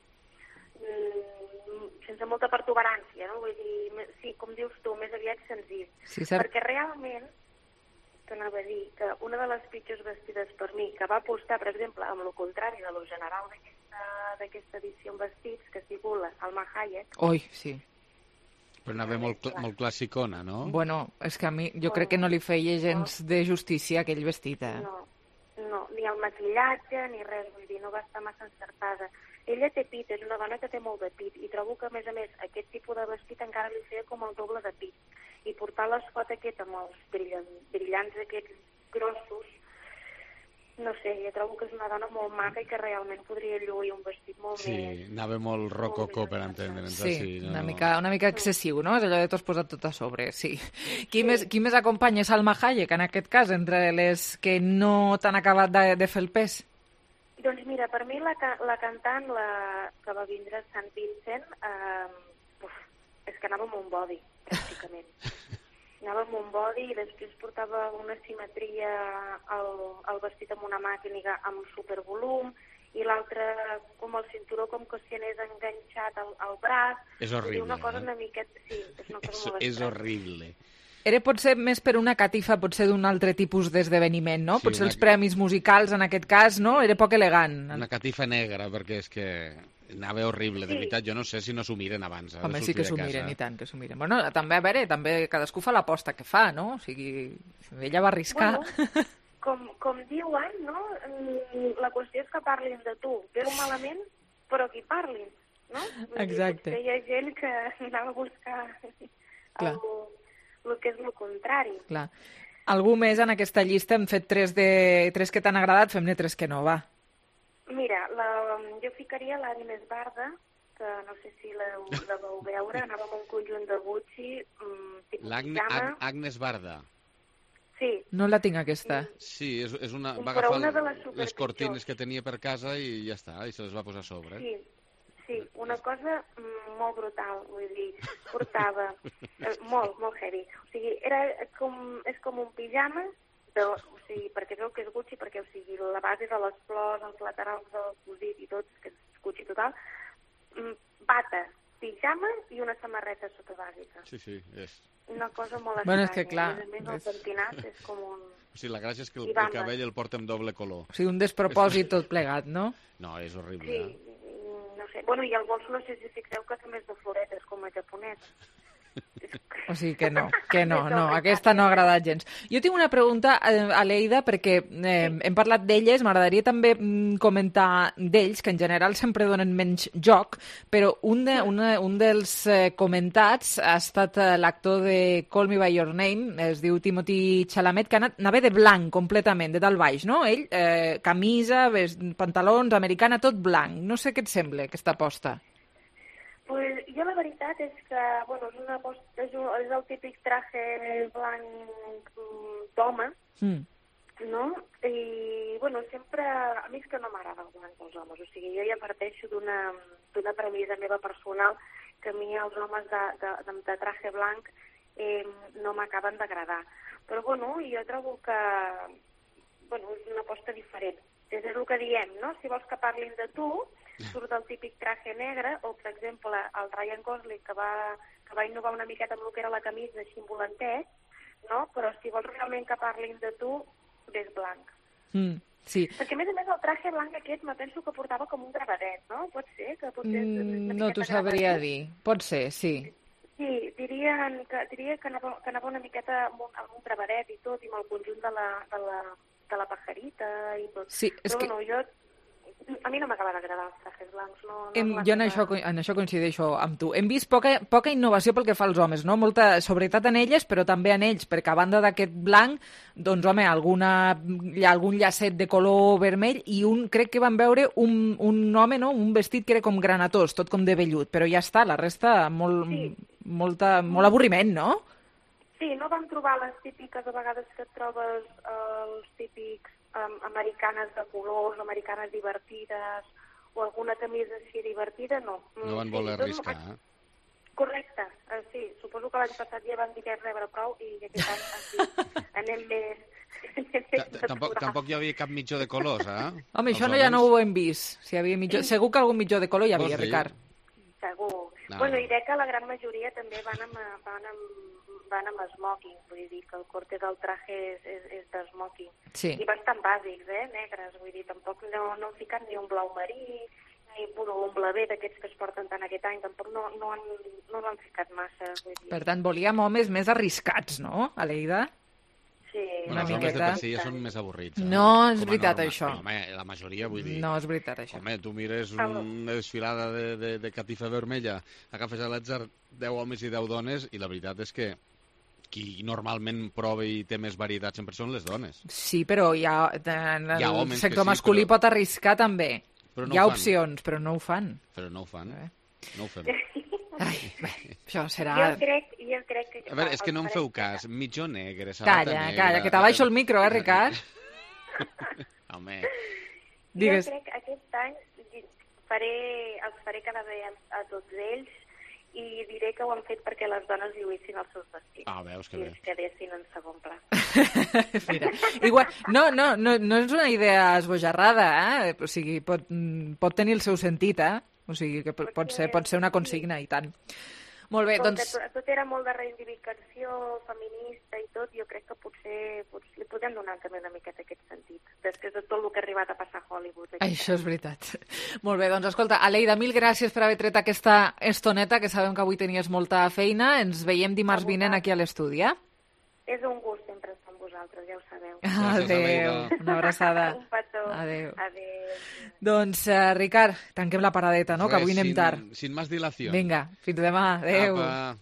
sense molta pertuberància, no? Vull dir, sí, com dius tu, més aviat senzill. Sí, cert. Perquè realment, t'anava a dir que una de les pitjors vestides per mi, que va apostar, per exemple, amb el contrari de lo general d'aquesta edició en vestits, que ha sigut la Salma Hayek. Oi, sí. Però anava molt, cl molt classicona, no? Bueno, és que a mi, jo crec que no li feia gens de justícia aquell vestit, eh? No, no, ni el maquillatge, ni res, vull dir, no va estar massa encertada. Ella té pit, és una dona que té molt de pit, i trobo que, a més a més, aquest tipus de vestit encara li feia com el doble de pit. I portar l'escot aquest amb els brillants, brillants aquests grossos, no sé, jo trobo que és una dona molt maca i que realment podria lluir un vestit molt sí, més... Sí, anava molt rococó, per entendre'ns. Sí, sí no? una, mica, una mica excessiu, no? És allò de t'has posat tot a sobre, sí. Qui, sí. Més, qui més acompanya Salma Hayek, en aquest cas, entre les que no t'han acabat de, de fer el pes? Doncs mira, per mi la, la cantant la, que va vindre a Sant Vincent, eh, uf, és que anava amb un body, pràcticament. Anava amb un body i després portava una simetria al, al vestit amb una màquina amb supervolum i l'altre com el cinturó com que si anés enganxat al, al braç. És horrible, una cosa eh? una miqueta, sí, és una cosa és, molt és estranya. horrible. Era potser més per una catifa, potser d'un altre tipus d'esdeveniment, no? Sí, Potser una- els premis musicals, en aquest cas, no? Era poc elegant. Una catifa negra, perquè és que anava horrible, de Sí. veritat. Jo no sé si no s'ho miren abans. eh, de Home, sí que sortir s'ho de casa. miren, i tant que s'ho miren. Bueno, també, a veure, també cadascú fa l'aposta que fa, no? O sigui, ella va arriscar. Bueno, com, com diuen, no? Mm, la qüestió és que parlin de tu. Bé o malament, però que hi parlin, no? Vull dir, Exacte. potser hi ha gent que anava a buscar Clar. el, el que és el contrari. Clar. Algú més en aquesta llista? Hem fet tres, de... tres que t'han agradat, fem-ne tres que no, va. Mira, la, jo ficaria l'Agnes Barda, que no sé si la, la vau veure, anava amb un conjunt de Gucci, mm, tipus L'Agne- pijama. Ag- Agnes Barda. Sí, No la tinc, aquesta. Sí, és, és una, va Però agafar una de les les superpitjors. cortines que tenia per casa i ja està, i se les va posar a sobre. sí, sí, una cosa mm, molt brutal, vull dir, portava eh, molt, molt heavy. O sigui, era com, és com un pijama, de, o sigui, perquè veu que és Gucci, perquè o sigui, la base de les flors, els laterals del cosit i tot, que és Gucci total, mm, bata, pijama i una samarreta sota bàsica. Sí, sí, és... Una cosa molt Bueno, estranya. és que, clar, A més, el és- pentinat és com un... O sigui, la gràcia és que el, I el vamos. cabell el porta amb doble color. O sigui, un despropòsit tot plegat, no? No, és horrible. Sí, Eh? mm, no sé. Bueno, i el bolso no sé si fixeu que també és de floretes, com a japonès. O sigui que no, que no, no, aquesta no ha agradat gens. Jo tinc una pregunta eh, a l'Eida, perquè eh, hem parlat d'elles, m'agradaria també mm, comentar d'ells, que en general sempre donen menys joc, però un, de, una, un dels eh, comentats ha estat eh, l'actor de Call Me By Your Name, es diu Timothy Chalamet, que anat, anava de blanc completament, de dalt baix, no? Ell, eh, camisa, ves, pantalons, americana, tot blanc. No sé què et sembla, aquesta aposta. Pues jo la veritat és que, bueno, és, una, post- és, un, és el típic traje blanc mm, d'home, Mm. no? I, bueno, sempre... A mi és que no m'agrada el blanc dels homes, o sigui, jo ja parteixo d'una d'una premissa meva personal que a mi els homes de, de, de, de traje blanc eh, no m'acaben d'agradar. Però, bueno, jo trobo que, bueno, és una aposta diferent. És el que diem, no? Si vols que parlin de tu, surt el típic traje negre, o, per exemple, el Ryan Gosling, que va, que va innovar una miqueta amb el que era la camisa així en volantet, no? Però si vols realment que parlin de tu, ves blanc. Mm. Sí. Perquè, a més a més, el traje blanc aquest me penso que portava com un gravadet, no? Pot ser que potser... és una Mm, no t'ho miqueta sabria gravadet. dir. Pot ser, sí. Sí, dirien que, diria que anava, que anava una miqueta amb un, amb un gravadet i tot, i amb el conjunt de la, de la, de la pajarita i tot. Sí, és Però, que- bueno, jo... A mi no m'acaba d'agradar els trajes blancs, no... no Hem, és la jo en meva- això, co- en això coincideixo amb tu. Hem vist poca, poca innovació pel que fa als homes, no? Molta sobretot en elles, però també en ells, perquè a banda d'aquest blanc, doncs, home, alguna, hi ha algun llacet de color vermell i un, crec que vam veure un, un home, no?, un vestit que era com granatós, tot com de vellut, però ja està, la resta, molt, Sí. molta, molt avorriment, no? Sí, no vam trobar les típiques, a vegades que et trobes eh, els típics um, americanes de colors, americanes divertides, o alguna camisa així divertida, no. No van Mm, voler sí, tot- arriscar, eh? Correcte, eh, sí. Suposo que l'any passat ja van dir que és rebre prou i aquest any així anem més... Ta- Tampoc, tampoc hi havia cap mitjó de colors, eh? Home, això Els no, ja no homes. ho hem vist. Si hi havia mitjó... Segur que algun mitjó de color hi havia, Vols dir? Ricard. Segur. No. Bueno, i crec que la gran majoria també van amb, van amb, van amb smoking, vull dir que el corte del traje és, és, és de smoking. Sí. I bastant bàsics, eh, negres, vull dir, tampoc no, no han ficat ni un blau marí, ni bueno, un blaver d'aquests que es porten tant aquest any, tampoc no, no, han, no l'han ficat massa, vull dir. Per tant, volíem homes més arriscats, no, Aleida? Sí, Bueno, els homes de per si ja són més avorrits. Eh? No, és Com a veritat, norma. això. Home, la majoria, vull dir... No, és veritat, això. Home, tu mires una desfilada de, de, de catifa vermella, agafes a l'atzar deu homes i deu dones, i la veritat és que qui normalment prova i té més varietat sempre són les dones. Sí, però hi ha, en el Hi ha homes sector que sí, masculí però- pot arriscar també. Però no hi ha ho fan. opcions, però no ho fan. Però no ho fan. Eh? No ho fem. Això serà... Jo crec, jo crec que... A veure, és que no em feu cas. Mitjó negre, sabata Calla, negra... calla, que t'abaixo el micro, eh, Ricard? Home, Digues. Jo crec que aquest any faré, els faré cada dia a tots ells i diré que ho han fet perquè les dones lluïssin els seus vestits. Ah, veus que I bé. es quedessin en segon pla. Mira, igual, no, no, no, no és una idea esbojarrada, eh? O sigui, pot, pot tenir el seu sentit, eh? O sigui, que pot, pot, ser, pot ser una consigna i tant. Molt bé, Com doncs... que tot era molt de reivindicació feminista i tot, jo crec que potser, potser li podem donar també una miqueta aquest sentit, després de tot el que ha arribat a passar a Hollywood. Això és veritat. Molt bé, doncs escolta, Aleida, mil gràcies per haver tret aquesta estoneta, que sabem que avui tenies molta feina. Ens veiem dimarts vinent aquí a l'estudi, eh? És un gust sempre estar amb vosaltres, ja ho sabeu. Adéu, una abraçada. Un petó. Adéu. Adéu. Doncs, uh, Ricard, tanquem la paradeta, no? Que avui anem sin, tard. Sin más dilació. Vinga, fins demà. Adéu. Apa.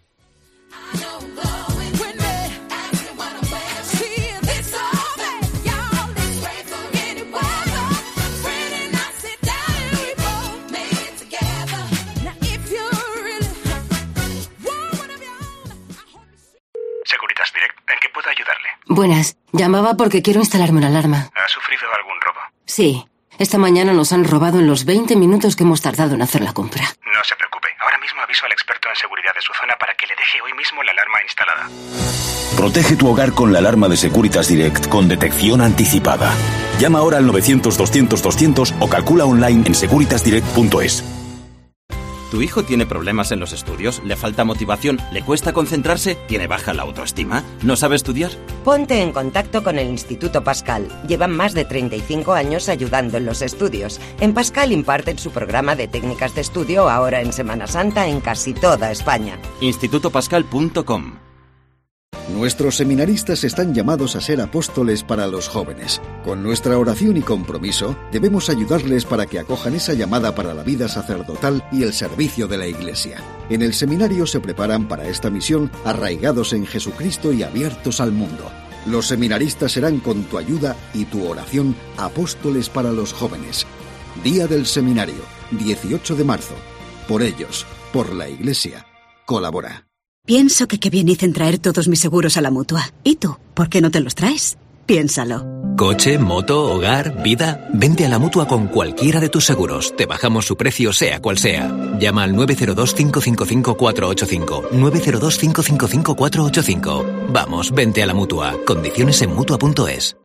Securitas Direct, ¿en qué puedo ayudarle? Buenas, llamaba porque quiero instalarme una alarma. ¿Ha sufrido algún robo? Sí, esta mañana nos han robado en los veinte minutos que hemos tardado en hacer la compra. No se preocupe, ahora mismo aviso al experto en seguridad de su zona para que le deje hoy mismo la alarma instalada. Protege tu hogar con la alarma de Securitas Direct con detección anticipada. Llama ahora al novecientos doscientos doscientos o calcula online en securitas direct punto es. ¿Tu hijo tiene problemas en los estudios? ¿Le falta motivación? ¿Le cuesta concentrarse? ¿Tiene baja la autoestima? ¿No sabe estudiar? Ponte en contacto con el Instituto Pascal. Llevan más de treinta y cinco años ayudando en los estudios. En Pascal imparten su programa de técnicas de estudio ahora en Semana Santa en casi toda España. instituto pascal punto com. Nuestros seminaristas están llamados a ser apóstoles para los jóvenes. Con nuestra oración y compromiso, debemos ayudarles para que acojan esa llamada para la vida sacerdotal y el servicio de la Iglesia. En el seminario se preparan para esta misión arraigados en Jesucristo y abiertos al mundo. Los seminaristas serán con tu ayuda y tu oración apóstoles para los jóvenes. Día del Seminario, dieciocho de marzo. Por ellos, por la Iglesia, colabora. Pienso que qué bien hice en traer todos mis seguros a la Mutua. ¿Y tú? ¿Por qué no te los traes? Piénsalo. Coche, moto, hogar, vida. Vente a la Mutua con cualquiera de tus seguros. Te bajamos su precio sea cual sea. Llama al nueve cero dos, cinco cinco cinco, cuatro ocho cinco. nueve cero dos, cinco cinco cinco, cuatro ocho cinco. Vamos, vente a la Mutua. Condiciones en mutua punto es.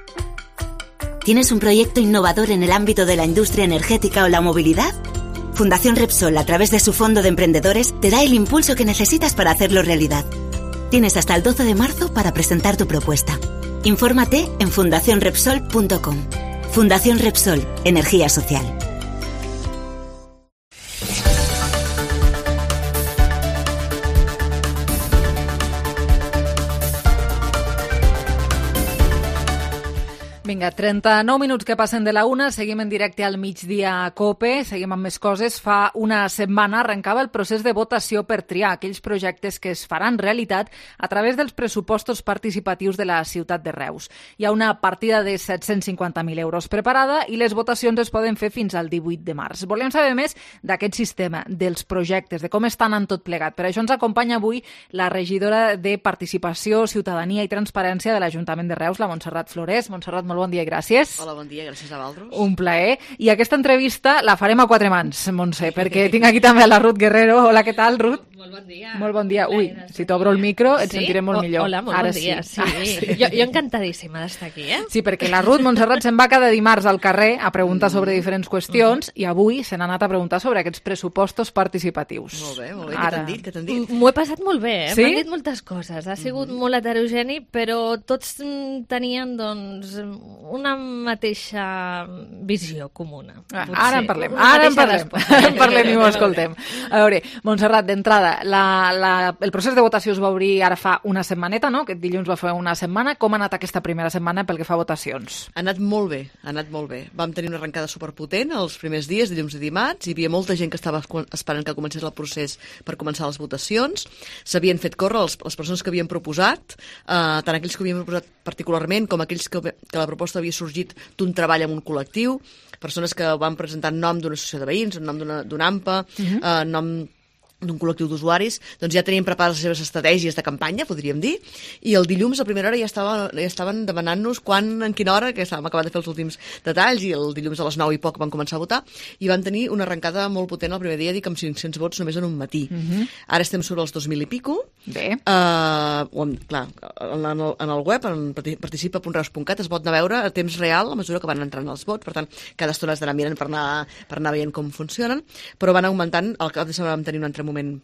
¿Tienes un proyecto innovador en el ámbito de la industria energética o la movilidad? Fundación Repsol, a través de su fondo de emprendedores, te da el impulso que necesitas para hacerlo realidad. Tienes hasta el doce de marzo para presentar tu propuesta. Infórmate en fundación repsol punto com. Fundación Repsol, energía social. Vinga, trenta-nou minuts que passen de la una, seguim en directe al migdia a COPE, seguim amb més coses. Fa una setmana arrencava el procés de votació per triar aquells projectes que es faran realitat a través dels pressupostos participatius de la ciutat de Reus. Hi ha una partida de set-cents cinquanta mil euros preparada i les votacions es poden fer fins al divuit de març. Volem saber més d'aquest sistema, dels projectes, de com estan en tot plegat. Per això ens acompanya avui la regidora de Participació, Ciutadania i Transparència de l'Ajuntament de Reus, la Montserrat Flores. Montserrat, molt bon dia i gràcies. Hola, bon dia, gràcies a vosaltres. Un plaer. I aquesta entrevista la farem a quatre mans, Montse, perquè tinc aquí també a la Ruth Guerrero. Hola, què tal, Ruth? Molt bon dia. Molt bon dia. Ui, si t'obro el micro et sí? sentiré molt millor. Hola, molt Ara bon dia. Sí. Sí. Ah, sí. Jo, jo encantadíssima d'estar aquí, eh? Sí, perquè la Ruth Montserrat se'n va cada dimarts al carrer a preguntar sobre diferents qüestions i avui se n'ha anat a preguntar sobre aquests pressupostos participatius. Molt bé, molt bé. Què t'han dit? Què t'han dit? M'ho he passat molt bé, eh? Sí? M'han dit moltes coses. Ha sigut mm-hmm. molt heterogeni, però tots tenien, doncs, una mateixa visió comuna. Ah, ara en parlem, ara en parlem, ara en parlem i ho escoltem. A veure, Montserrat, d'entrada, la, la, el procés de votació es va obrir ara fa una setmaneta, no? Aquest dilluns va fer una setmana. Com ha anat aquesta primera setmana pel que fa a votacions? Ha anat molt bé, ha anat molt bé. Vam tenir una arrencada superpotent els primers dies, dilluns i dimarts. Hi havia molta gent que estava esperant que comencés el procés per començar les votacions. S'havien fet córrer les, les persones que havien proposat, eh, tant aquells que havien proposat particularment com aquells que, que la proposta havia sorgit d'un treball amb un col·lectiu, persones que van presentar nom d'una associació de veïns, nom d'una d'un AMPA, uh-huh. eh, nom d'un col·lectiu d'usuaris, doncs ja tenien preparades les seves estratègies de campanya, podríem dir, i el dilluns a primera hora ja, estava, ja estaven demanant-nos quan, en quina hora, que estàvem acabant de fer els últims detalls, i el dilluns a les nou i poc van començar a votar, i van tenir una arrencada molt potent el primer dia, dic, amb cinc-cents vots només en un matí. Uh-huh. Ara estem sobre els dos mil i pico. Bé. Uh, clar, en el, en el web, en participa punt reus punt cat, es pot anar a veure a temps real a mesura que van entrant els vots, per tant, cada estona has d'anar mirant per anar, per anar veient com funcionen, però van augmentant, al cap de setmana vam tenir un altre moment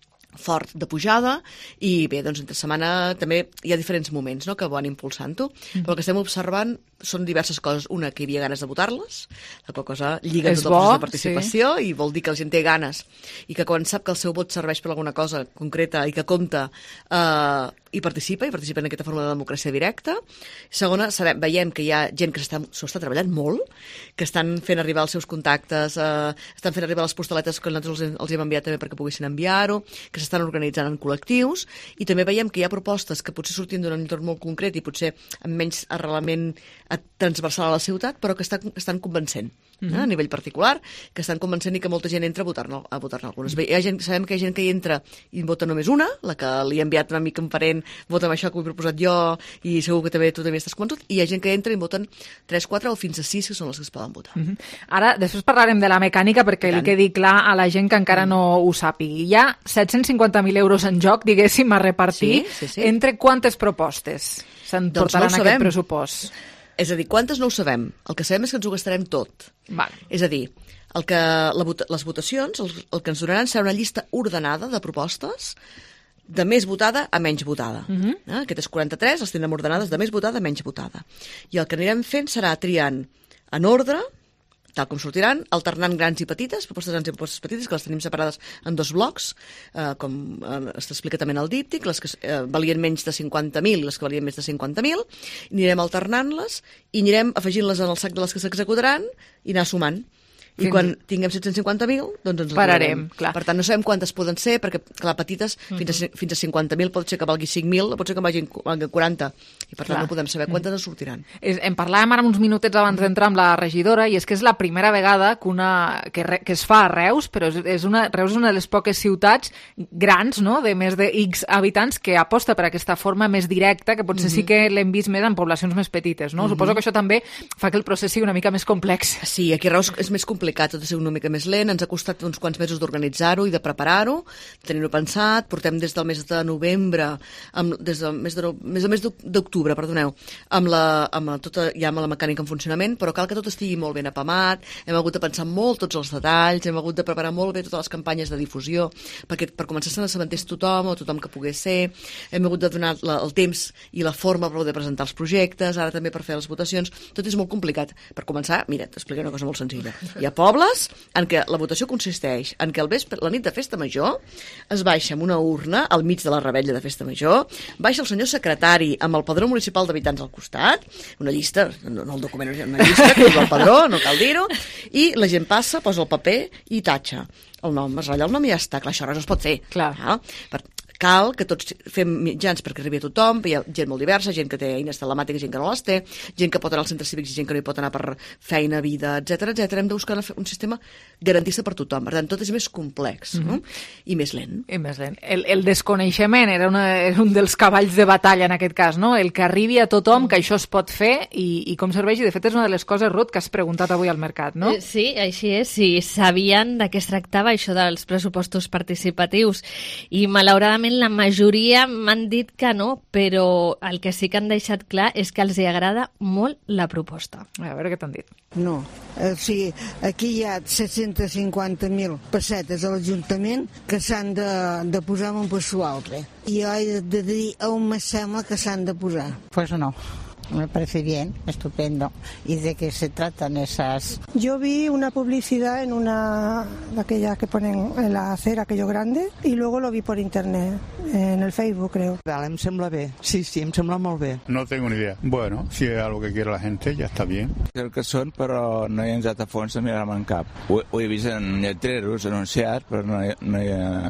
fort de pujada, i bé, doncs entre setmana també hi ha diferents moments, no?, que van impulsant-ho, mm. però el que estem observant són diverses coses. Una, que hi havia ganes de votar-les, la qual cosa lliga tot el procés de participació, sí. I vol dir que la gent té ganes, i que quan sap que el seu vot serveix per alguna cosa concreta i que compta, eh, i participa, i participa en aquesta forma de democràcia directa. Segona, sabem, veiem que hi ha gent que s'ho està, està treballant molt, que estan fent arribar els seus contactes, eh, estan fent arribar les postaletes que nosaltres els, els hem enviat també perquè poguessin enviar-ho, que s'estan organitzant en col·lectius, i també veiem que hi ha propostes que potser sortien d'un entorn molt concret i potser amb menys arrelament transversal a la ciutat, però que estan, estan convencent, mm-hmm. eh, a nivell particular, que estan convencent i que molta gent entra a votar-ne a votar-ne algunes. Hi ha gent, sabem que hi ha gent que hi entra i vota només una, la que li ha enviat una mica un parent, vota amb això que ho he proposat jo, i segur que també tu també estàs convençut, i hi ha gent que entra i voten tres, quatre o fins a sis, que són les que es poden votar. Mm-hmm. Ara, després parlarem de la mecànica perquè li quedi clar a la gent que encara no ho sàpigui. Hi ha set-cents cinquanta mil euros en joc, diguéssim, a repartir. Sí, sí, sí. Entre quantes propostes s'emportaran doncs no aquest pressupost? És a dir, quantes no ho sabem. El que sabem és que ens ho gastarem tot. Val. És a dir, el que, la, les votacions, el, el que ens donaran serà una llista ordenada de propostes de més votada a menys votada. Uh-huh. eh? Aquestes quaranta-tres les tindrem ordenades de més votada a menys votada. I el que anirem fent serà triant en ordre, tal com sortiran, alternant grans i petites, propostes grans i propostes petites, que les tenim separades en dos blocs, eh, com eh, s'explica també en el díptic, les que eh, valien menys de cinquanta mil i les que valien més de cinquanta mil, anirem alternant-les i anirem afegint-les en el sac de les que s'executaran i anar sumant. I fins... quan tinguem set-cents cinquanta mil, doncs ens pararem. Clar. Per tant, no sabem quantes poden ser, perquè, clar, petites, uh-huh. fins, a, fins a cinquanta mil pot ser que valgui cinc mil, pot ser que valgui quaranta, i per tant clar. No podem saber quantes uh-huh. sortiran. És, en parlàvem ara uns minutets abans d'entrar amb la regidora, i és que és la primera vegada que, una, que, re, que es fa a Reus, però és, és una, Reus és una de les poques ciutats grans, no?, de més de X habitants, que aposta per aquesta forma més directa, que potser uh-huh. sí que l'hem vist més en poblacions més petites, no? Uh-huh. Suposo que això també fa que el procés sigui una mica més complex. Sí, aquí a Reus és més complicat, tot ha sigut una mica més lent, ens ha costat uns quants mesos d'organitzar-ho i de preparar-ho, tenir-ho pensat, portem des del mes de novembre, amb, des del mes de, no, mes del mes d'octubre, perdoneu, amb la, amb la, tota, ja amb la mecànica en funcionament, però cal que tot estigui molt ben apamat, hem hagut de pensar molt tots els detalls, hem hagut de preparar molt bé totes les campanyes de difusió, perquè per començar se n'assabentés tothom o tothom que pogués ser, hem hagut de donar la, el temps i la forma per poder presentar els projectes, ara també per fer les votacions, tot és molt complicat. Per començar, mira, t'explico una cosa molt senzilla. Hi ha pobles en què la votació consisteix en que el vespre, la nit de festa major, es baixa amb una urna al mig de la revetlla de festa major, baixa el senyor secretari amb el padró municipal d'habitants al costat, una llista, no, no el document, una llista, que és el padró, no cal dir-ho, i la gent passa, posa el paper i tatxa el nom, es ratlla el nom i ja està. Clar, això res no es pot fer. Clar. Ah, per, cal que tots fem mitjans perquè arribi a tothom, hi ha gent molt diversa, gent que té eines telemàtiques, gent que no les té, gent que pot anar als centres cívics i gent que no hi pot anar per feina, vida, etcètera, etcètera. Hem de buscar un sistema garantista per tothom. Per tant, tot és més complex, mm-hmm. no? I més lent. I més lent. El, el desconeixement era, una, era un dels cavalls de batalla en aquest cas, no? El que arribi a tothom, que això es pot fer i, i com serveix, i de fet és una de les coses, Ruth, que has preguntat avui al mercat, no? Sí, així és. Sí, sabien de què es tractava això dels pressupostos participatius i malauradament la majoria m'han dit que no, però el que sí que han deixat clar és que els hi agrada molt la proposta. A veure què t'han dit. No, o sigui, aquí hi ha set-cents cinquanta mil pessetes a l'Ajuntament que s'han de, de posar en un puesto altre. I jo he de dir on me sembla que s'han de posar. Pues no. Me parece bien, estupendo. ¿Y de qué se tratan esas? Yo vi una publicidad en una, aquella que ponen en la acera, aquello grande, y luego lo vi por internet, en el Facebook, creo. Vale, em sembla bé. Sí, sí, em sembla molt bé. No tengo ni idea. Bueno, si es algo que quiere la gente, ya está bien. Crec que són, però no hi ha entrat a fons a mirar-me en cap. Ho, ho he vist en lletreros anunciat, però no hi, no hi ha...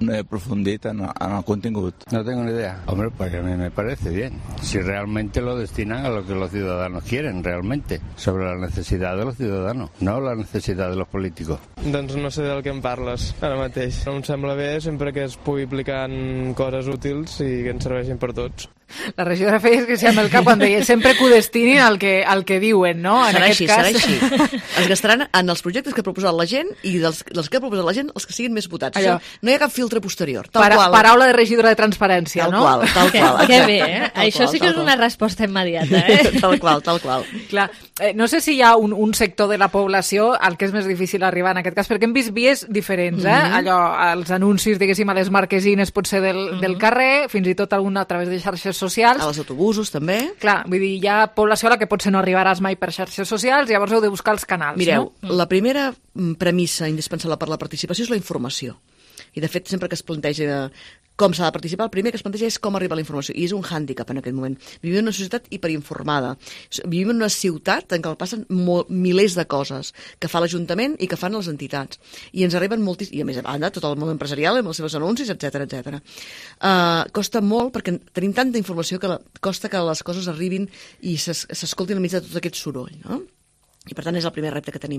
No he profundit en, en el contingut. No tengo ni idea. Hombre, pues a mí me parece bien. Si realmente lo destinan a lo que los ciudadanos quieren, realmente. Sobre la necesidad de los ciudadanos, no la necesidad de los políticos. Doncs no sé del que em parles ara mateix. No em sembla bé sempre que es pugui aplicar en coses útils i que ens serveixin per tots. La regidora feia que sí amb el cap quan deia sempre que ho destinin al que, al que diuen, no? En serà aquest així, cas... serà així. Es gastaran en els projectes que ha proposat la gent i dels, dels que ha proposat la gent els que siguin més votats. Allò. Això, no hi ha cap filtre posterior. Tal Para, qual. Paraula de regidora de transparència, tal no? Qual, tal qual, que, que bé, eh? Tal Això qual, sí que és qual. una resposta immediata, eh? Tal qual, tal qual. Clar, eh, no sé si hi ha un, un sector de la població al que és més difícil arribar en aquest cas, perquè hem vist vies diferents, eh? Mhm. Allò, els anuncis, diguéssim, a les marquesines potser del, Mhm. del carrer, fins i tot alguna a través de xarxes socials. A les autobusos, també. Clar, vull dir, hi ha població a la que potser no arribaràs mai per xarxes socials, llavors heu de buscar els canals, Mireu, no? la primera mm, premissa indispensable per la participació és la informació. I, de fet, sempre que es planteja com s'ha de participar, el primer que es planteja és com arribar a la informació, i és un hàndicap en aquest moment. Vivim en una societat hiperinformada. Vivim en una ciutat en què passen milers de coses que fa l'Ajuntament i que fan les entitats. I ens arriben moltíssim, i a més a banda, tot el món empresarial amb els seus anuncis, etcètera, etcètera. Uh, costa molt, perquè tenim tanta informació que la, costa que les coses arribin i s'escoltin enmig de tot aquest soroll, no? I per tant és el primer repte que tenim.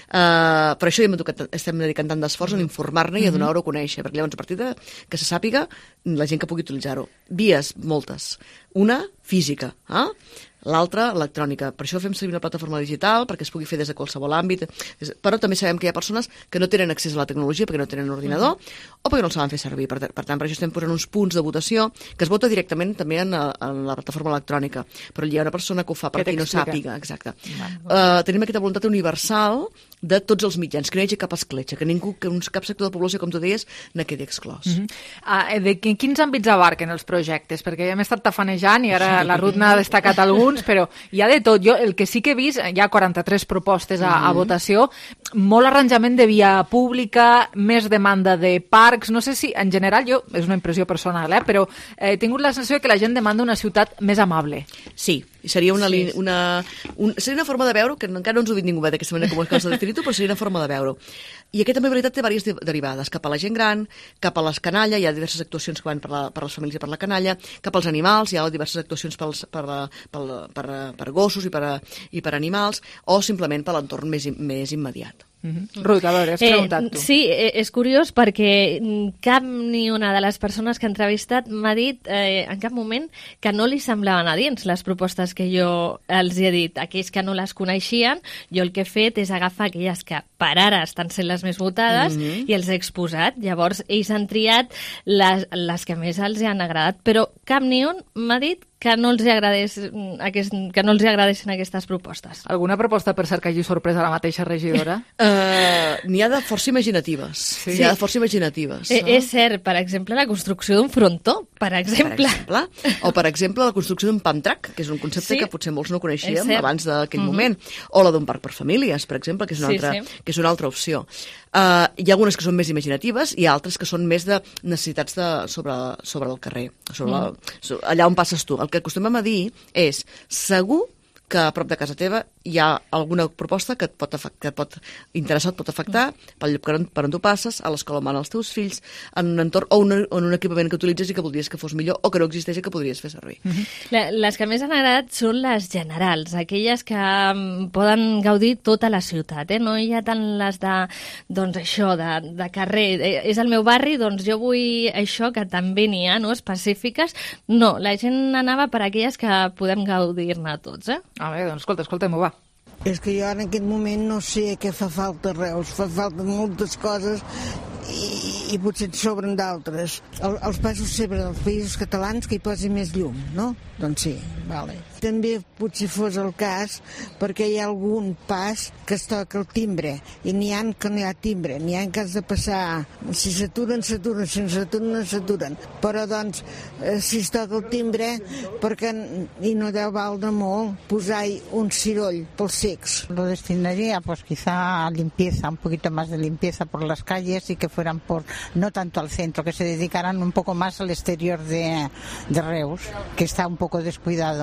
Uh, per això hem educat, estem dedicant tant d'esforç en informar-ne i a donar-ho a conèixer, perquè llavors a partir de que se sàpiga la gent que pugui utilitzar-ho. Vies, moltes. Una, física, eh? L'altra, electrònica. Per això fem servir una plataforma digital, perquè es pugui fer des de qualsevol àmbit. Però també sabem que hi ha persones que no tenen accés a la tecnologia perquè no tenen ordinador o perquè no el saben fer servir. Per, per tant, per això estem posant uns punts de votació que es vota directament també en, en la plataforma electrònica. Però hi ha una persona que ho fa per qui no sàpiga. Exacte. Uh, tenim aquesta voluntat universal de tots els mitjans, que no hi hagi cap escletxa, que ningú, que cap sector de població, com tu deies, ne quedi exclòs. Uh -huh. uh, de quins àmbits abarquen els projectes? Perquè ja hem estat tafanejant i ara la Ruth n'ha destacat alguns, però hi ha de tot. Jo el que sí que he vist, hi ha quaranta-tres propostes a, a votació, molt arranjament de via pública, més demanda de parcs, no sé si, en general, jo, és una impressió personal, eh, però he tingut la sensació que la gent demanda una ciutat més amable. Sí, seria una, sí. una, un, seria una forma de veure, que encara no ens ho ha dit ningú d'aquesta manera com es de definir tu, però seria una forma de veure-ho. I aquesta mobilitat té diverses derivades, cap a la gent gran, cap a les canalla, hi ha diverses actuacions que van per, la, per les famílies i per la canalla, cap als animals, hi ha diverses actuacions pels, per, la, per, la, per, per gossos i per, a, i per animals, o simplement per l'entorn més, més immediat. Mm-hmm. Ruth, a veure, has preguntat eh, tu. Sí, és curiós perquè cap ni una de les persones que ha entrevistat m'ha dit eh, en cap moment que no li semblaven adients les propostes que jo els he dit. Aquells que no les coneixien, jo el que he fet és agafar aquelles que per ara estan sent les més votades mm-hmm. i els he exposat. Llavors, ells han triat les, les que més els han agradat, però cap ni un m'ha dit que no els agradés aquest, que no els agradessin aquestes propostes. Alguna proposta per cert que hagi sorprès a la mateixa regidora? Uh, N'hi ha de força imaginatives. Sí. N'hi ha de força imaginatives. Eh, és cert, per exemple, la construcció d'un frontó, per exemple. Per exemple. O, per exemple, la construcció d'un pump track, que és un concepte sí. que potser molts no coneixíem abans d'aquell uh-huh. moment. O la d'un parc per famílies, per exemple, que és una, sí, altra, sí. que és una altra opció. Uh, hi ha algunes que són més imaginatives i altres que són més de necessitats de, sobre, sobre el carrer, sobre mm. la, sobre, allà on passes tu. El que acostumem a dir és, segur que a prop de casa teva hi ha alguna proposta que et pot, que et pot interessar, et pot afectar pel lloc per on tu passes, a l'escola on van els teus fills, en un entorn o un, en un equipament que utilitzes i que voldries que fos millor o que no existeix i que podries fer servir. Mm-hmm. Les que més han agradat són les generals, aquelles que poden gaudir tota la ciutat, eh? No hi ha tant les de, doncs això, de, de carrer, és el meu barri, doncs jo vull això, que també n'hi ha, no?, específiques. No, la gent anava per aquelles que podem gaudir-ne tots, eh? A veure, doncs escolta, escolta-m'ho, va. És que jo en aquest moment no sé què fa falta a Reus, fa falta moltes coses i, i potser et sobren d'altres. El, els passos sempre dels països catalans que hi posi més llum, no? Doncs sí, vale. També potser fos el cas perquè hi ha algun pas que es toca el timbre i n'hi ha que no hi ha timbre, n'hi ha que has de passar, si s'aturen, s'aturen, si no s'aturen, no s'aturen. Però doncs, eh, si es toca el timbre, perquè i no deu valdre molt posar-hi un ciroll pels cecs. Lo destinaría pues quizá a limpieza, un poquito más de limpieza por las calles y que fueran por, no tanto al centro, que se dedicaran un poco más al exterior de, de Reus, que está un poco descuidado. Algo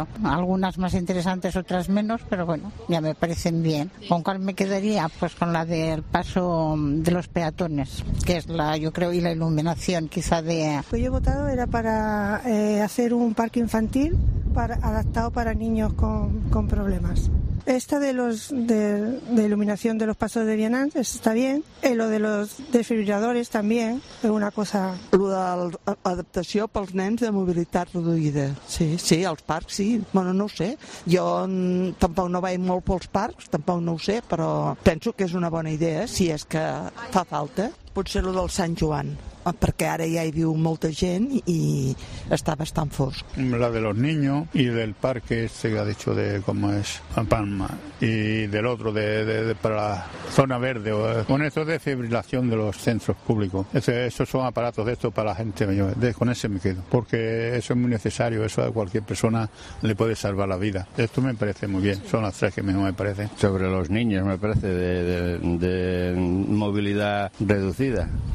algunas más interesantes, otras menos, pero bueno, ya me parecen bien. ¿Con cuál me quedaría? Pues con la del paso de los peatones, que es la, yo creo, y la iluminación quizá de... Lo que yo he votado era para eh, hacer un parque infantil para, adaptado para niños con, con problemas. Esta de los de, de iluminación de los pasos de vianants està bien, eh, lo de los desfibriladores també és una cosa... Lo de l'adaptació pels nens de mobilitat reduïda, sí, sí, als parcs sí, bueno, no ho sé, jo n, tampoc no vaig molt pels parcs, tampoc no ho sé, però penso que és una bona idea, si és que fa falta. Potser lo del Sant Joan, perquè ara ja hi viu molta gent y está bastante fosc. La de los niños y del parque este que ha dicho de cómo es Palma y del otro de, de, de para la zona verde, con esto de fibrilación de los centros públicos. Ese, esos son aparatos de esto para la gente mayor, de, con ese me quedo, porque eso es muy necesario, eso a cualquier persona le puede salvar la vida. Esto me parece muy bien, son las tres que mejor me parecen. Sobre los niños me parece de, de, de movilidad reducida.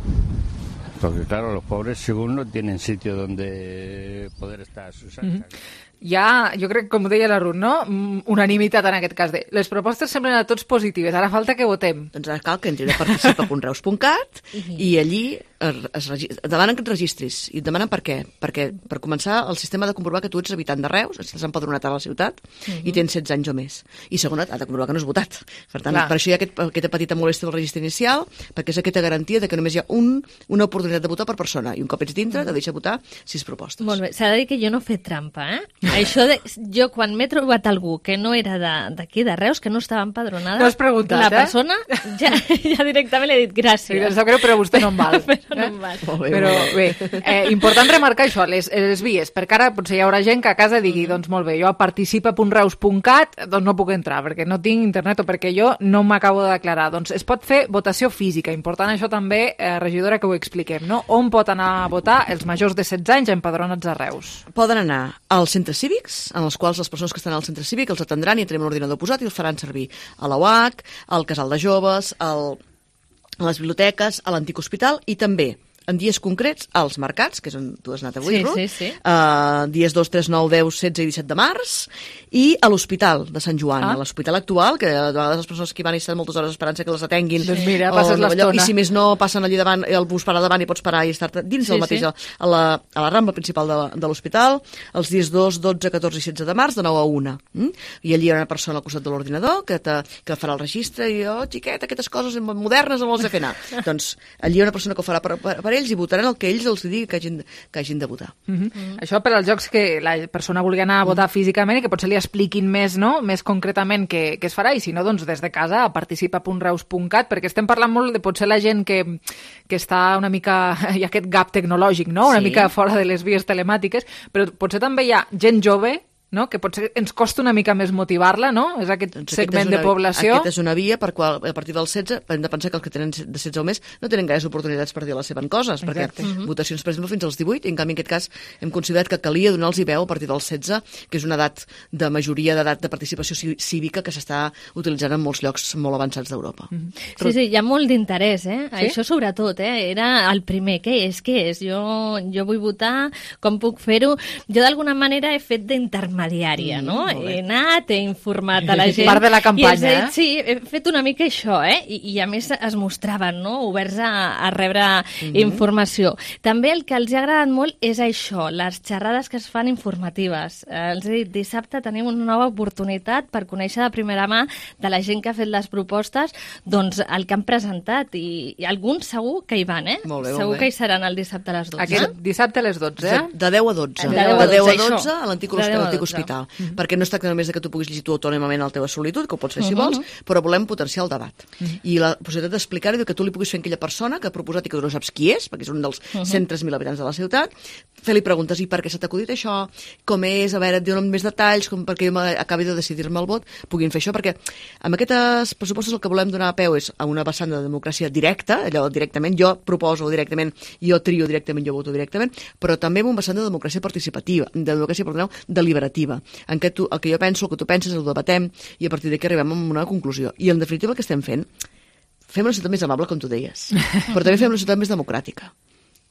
Porque claro, los pobres según no tienen sitio donde poder estar. Mm-hmm. Hi ha, jo crec, com deia la Ruth, no? Unanimitat en aquest cas. De... Les propostes semblen a tots positives, ara falta que votem. Doncs ara cal que entrin a participa punt reus punt cat i allí es, es, es demanen que et registris. I et demanen per què? Perquè, per començar, el sistema ha de comprovar que tu ets habitant de Reus, estàs empadronat a la ciutat uh-huh. i tens setze anys o més. I segona, ha de comprovar que no has votat. Per tant, Clar. per això hi ha aquest, aquesta petita molèstia del registre inicial, perquè és aquesta garantia de que només hi ha un, una oportunitat de votar per persona. I un cop ets dintre, uh-huh. te deixa votar sis propostes. Molt bé. S'ha de dir que jo no he fet trampa, eh? Això de... Jo, quan m'he trobat algú que no era d'aquí, de, de Reus, que no estava empadronada... No has preguntat, la eh? persona, ja, ja directament li he dit gràcies. Em sap greu, però vostè no em val. però no em val. Eh? Però bé, eh, important remarcar això, les, les vies, perquè ara potser hi haurà gent que a casa digui, doncs molt bé, jo a participa punt reus punt cat doncs no puc entrar, perquè no tinc internet o perquè jo no m'acabo de declarar. Doncs es pot fer votació física, important això també, eh, regidora, que ho expliquem, no? On pot anar a votar els majors de setze anys empadronats a Reus? Poden anar als centres cívics, en els quals les persones que estan al centre cívic els atendran i tindrem un ordinador posat i els faran servir a la U H C, al casal de joves, al, a les biblioteques, a l'antic hospital i també en dies concrets als mercats, que és on tu has anat avui, sí, Ruth, sí, sí. Uh, dies dos, tres, nou, deu, setze i disset de març, i a l'hospital de Sant Joan, ah. a l'hospital actual, que a vegades les persones que hi van i estan moltes hores esperant que les atenguin, doncs mira, passes l'estona. I si més no, passen allí davant, el bus para davant i pots parar i estar dins sí, del mateix, sí. a, la, a la rambla principal de, de l'hospital, els dies dos, dotze, catorze i setze de març, de nou a una. Mm? I allí hi ha una persona al costat de l'ordinador que, te, que farà el registre i, oh, xiqueta, aquestes coses modernes no vols de fer anar. Doncs allí hi ha una persona que ho farà per, per, per ells i votaran el que ells els digui que hagin, que hagin de votar. Uh-huh. Uh-huh. Això per als jocs que la persona vulgui anar a votar uh-huh. físicament i que potser li expliquin més, no? més concretament què, què es farà, i si no, doncs des de casa a participa punt reus punt cat, perquè estem parlant molt de potser la gent que, que està una mica, hi ha aquest gap tecnològic, no? una sí. mica fora de les vies telemàtiques, però potser també hi ha gent jove, no? que potser ens costa una mica més motivar-la, no? És aquest doncs segment aquest és una, de població. Aquesta és una via per qual, a partir dels setze, hem de pensar que els que tenen de setze o més no tenen gaires oportunitats per dir les seves coses, Exacte. perquè uh-huh. votacions, per exemple, fins als divuit, i en canvi, en aquest cas, hem considerat que calia donar-los veu a partir dels setze, que és una edat de majoria d'edat de participació cívica que s'està utilitzant en molts llocs molt avançats d'Europa. Uh-huh. Sí, sí, hi ha molt d'interès, eh? Sí? Això sobretot, eh? Era el primer, què és, què és? Jo, jo vull votar, com puc fer-ho? Jo d'alguna manera he fet d'intermediària, mm, no? He anat, he informat a la gent. Part de la campanya, dit, eh? Sí, he fet una mica això, eh? I, i a més es mostraven, no?, oberts a, a rebre mm-hmm. informació. També el que els ha agradat molt és això, les xerrades que es fan informatives. Eh, els he dit, dissabte tenim una nova oportunitat per conèixer de primera mà de la gent que ha fet les propostes, doncs el que han presentat, i, i alguns segur que hi van, eh? Molt bé, segur molt bé. que hi seran el dissabte a les dotze. Aquest dissabte a les dotze, eh? De deu a dotze. De deu a dotze, a dotze a l'antic hospital. Mm-hmm. Perquè no es tracta només de que tu puguis llegir tu autònomament a la teva solitud, que ho pots fer si Uh-huh. vols, però volem potenciar el debat. Mm-hmm. I la possibilitat d'explicar-ho, que tu li puguis fer a aquella persona que ha proposat i que tu no saps qui és, perquè és un dels Uh-huh. cent tres mil habitants de la ciutat, fer-li preguntes, i per què s'ha acudit això, com és, a veure, et diuen més detalls, com perquè jo acabi de decidir-me el vot, puguin fer això, perquè amb aquestes pressupostos el que volem donar a peu és a una vessant de democràcia directa, allò directament, jo proposo directament, jo trio directament, jo voto directament, però també amb un vessant de democràcia participativa, de democràcia, perdoneu, deliberativa, en què tu, el que jo penso, el que tu penses, ho debatem, i a partir d'aquí arribem a una conclusió. I en definitiva el que estem fent, fem una ciutat més amable, com tu deies, però també fem una ciutat més democràtica.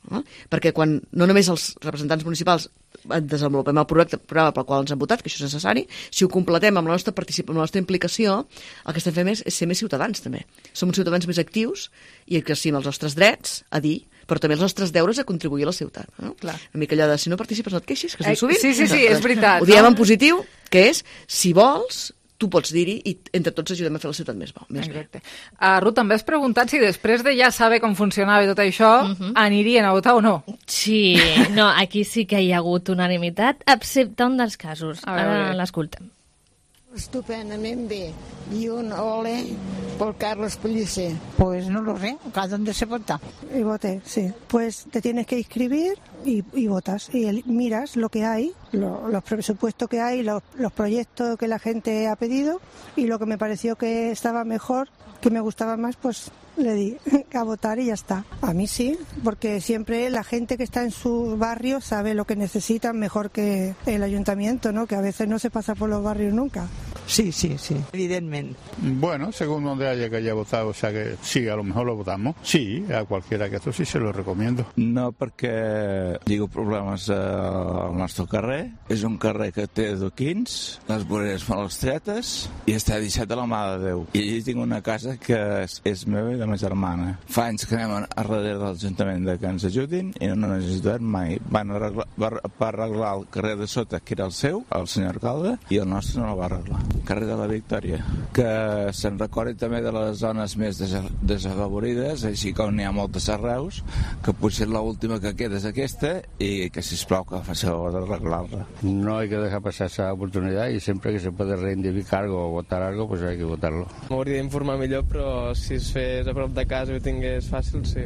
eh? Perquè quan no només els representants municipals desenvolupem el programa, programa pel qual ens han votat, que això és necessari, si ho completem amb la nostra participació, amb la nostra implicació, el que estem fent és, és ser més ciutadans, també. Som uns ciutadans més actius i exercim els nostres drets a dir, però també els nostres deures a contribuir a la ciutat. No? Clar. Una mica allò de, si no participes no et queixis, que es diu sovint. Sí, sí, sí, és veritat. Ho diem en positiu, que és, si vols, tu pots dir-hi i entre tots ajudem a fer la ciutat més bo. Més Exacte. Uh, Ruth, també has preguntat si després de ja saber com funcionava tot això, uh-huh. anirien a votar o no. Sí, no, aquí sí que hi ha hagut unanimitat, excepte un dels casos. A veure, Ara l'escoltem. Estupendament bé. Y un ole por Carlos Pellicer. Pues no lo sé. ¿A dónde se vota? Y voté, sí. Pues te tienes que inscribir y, y votas. Y el, miras lo que hay, lo, los presupuestos que hay, los, los proyectos que la gente ha pedido y lo que me pareció que estaba mejor, que me gustaba más, pues le di a votar y ya está. A mí sí, porque siempre la gente que está en su barrio sabe lo que necesitan mejor que el ayuntamiento, ¿no? Que a veces no se pasa por los barrios nunca. Sí, sí, sí, evidentemente. Bueno, según donde haya que haya votado, o sea que sí, a lo mejor lo votamos. Sí, a cualquiera que esto sí se lo recomiendo. No, perquè digo problemes al nostre carrer. És un carrer que té adoquins, les voreres molt estretes i està deixat a la mà de Déu. I allí tinc una casa que és, és meva i de ma germana. Fa anys que anem a darrere de l'Ajuntament de que ens ajudin i no ens ajuden mai. Van arreglar, va, va arreglar el carrer de sota, que era el seu, el senyor alcalde, i el nostre no el va arreglar. Carrer de la Victòria, que se'n recordi també de les zones més desafavorides, així com n'hi ha moltes arreus, que potser l'última que queda és aquesta i que, sisplau, que faceu d'arreglar-la. No hay que dejar pasar esa oportunidad y siempre que se puede reivindicar algo o votar algo, pues hay que votarlo. M'hauria d'informar millor, però si es fes a prop de casa i ho tingués fàcil, sí.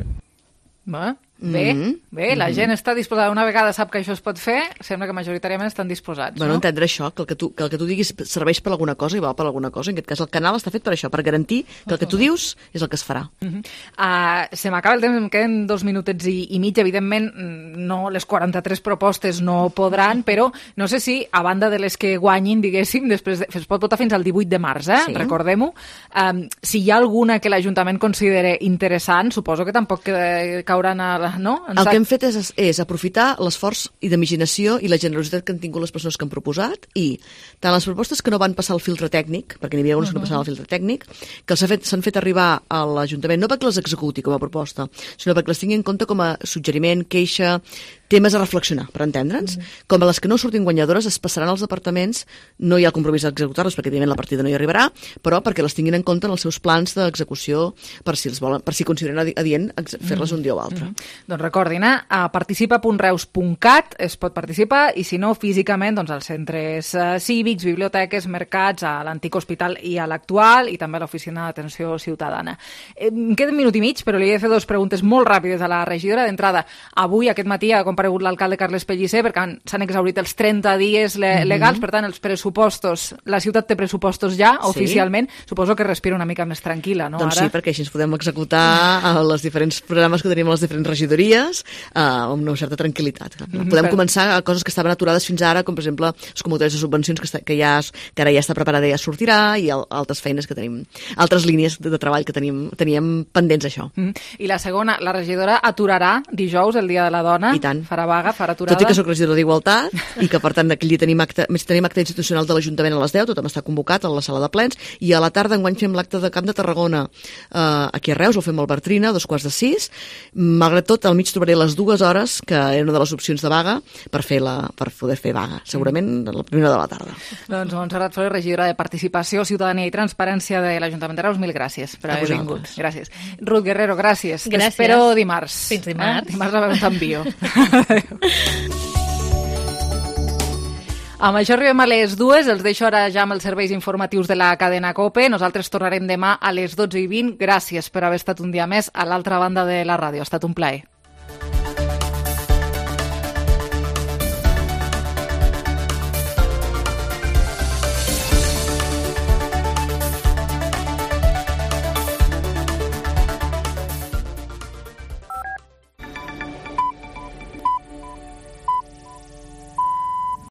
Va, bé, mm-hmm. bé, la gent està disposada, una vegada sap que això es pot fer, sembla que majoritàriament estan disposats, bueno, no? Entendre això, que el que, tu, que el que tu diguis serveix per alguna cosa i val per alguna cosa, en aquest cas el canal està fet per això, per garantir que el que tu dius és el que es farà. Uh-huh. uh, se m'acaba el temps, em queden dos minutets i, i mig, evidentment no, les quaranta-tres propostes no podran, però no sé si, a banda de les que guanyin, diguéssim, després de, es pot votar fins al divuit de març, eh? Sí. Recordem-ho, um, si hi ha alguna que l'Ajuntament considere interessant, suposo que tampoc que, cauran a la, no? En el sac... que hem fet és, és aprofitar l'esforç i d'imaginació i la generositat que han tingut les persones que han proposat i tant les propostes que no van passar el filtre tècnic, perquè n'hi havia unes uh-huh. que no passaven el filtre tècnic, que s'han fet, s'han fet arribar a l'Ajuntament no perquè les executi com a proposta, sinó perquè les tingui en compte com a suggeriment, queixa, temes a reflexionar, per entendre'ns. Mm. Com a les que no surtin guanyadores es passaran als departaments, no hi ha el compromís d'executar-les perquè evidentment la partida no hi arribarà, però perquè les tinguin en compte en els seus plans d'execució per si els volen, per si consideren adient fer-les un dia o altre. Mm. Doncs recordin, eh? a participa punt reus punt cat es pot participar i si no, físicament, doncs als centres eh, cívics, biblioteques, mercats, a l'antic hospital i a l'actual i també a l'oficina d'atenció ciutadana. Eh, em queda un minut i mig, però li he de fer dues preguntes molt ràpides a la regidora. D'entrada, avui, aquest matí, ha comparegut l'alcalde Carles Pellicer perquè s'han exhaurit els trenta dies le legals, mm-hmm. per tant, els pressupostos, la ciutat té pressupostos ja, sí. oficialment, suposo que respira una mica més tranquil·la, no? Doncs Ara... sí, perquè així ens podem executar els diferents programes que tenim a les diferents regidories eh, amb una certa tranquil·litat. Mm-hmm. Podem per... començar a coses que estaven aturades fins ara, com per exemple les convocatòries de subvencions que, està, que, ja, que ara ja està preparada i ja sortirà, i el, altres feines que tenim, altres línies de, de treball que tenim, teníem pendents això. Mm-hmm. I la segona, la regidora aturarà dijous, el Dia de la Dona, i tant. farà vaga, farà aturada. Tot i que soc regidora d'Igualtat i que per tant aquell dia tenim acte, més tenim acte institucional de l'Ajuntament a les deu, tothom està convocat a la sala de plens, i a la tarda enguany fem l'acte de Camp de Tarragona eh, aquí a Reus, el fem al Bartrina, a dos quarts de sis. Malgrat tot, al mig trobaré les dues hores, que era una de les opcions de vaga, per fer la, per poder fer vaga, segurament la primera de la tarda. Doncs Montserrat Soler, regidora de Participació, Ciutadania i Transparència de l'Ajuntament de Reus, mil gràcies per haver vingut. Gràcies. Ruth Guerrero, gràcies. Gràcies. T'espero dimarts. Fins dimarts. Eh? Dimarts a veure t'envio. Amb això arribem a les dues, els deixo ara ja amb els serveis informatius de la cadena COPE. Nosaltres tornarem demà a les dotze i vint. Gràcies per haver estat un dia més a l'altra banda de la ràdio. Ha estat un plaer.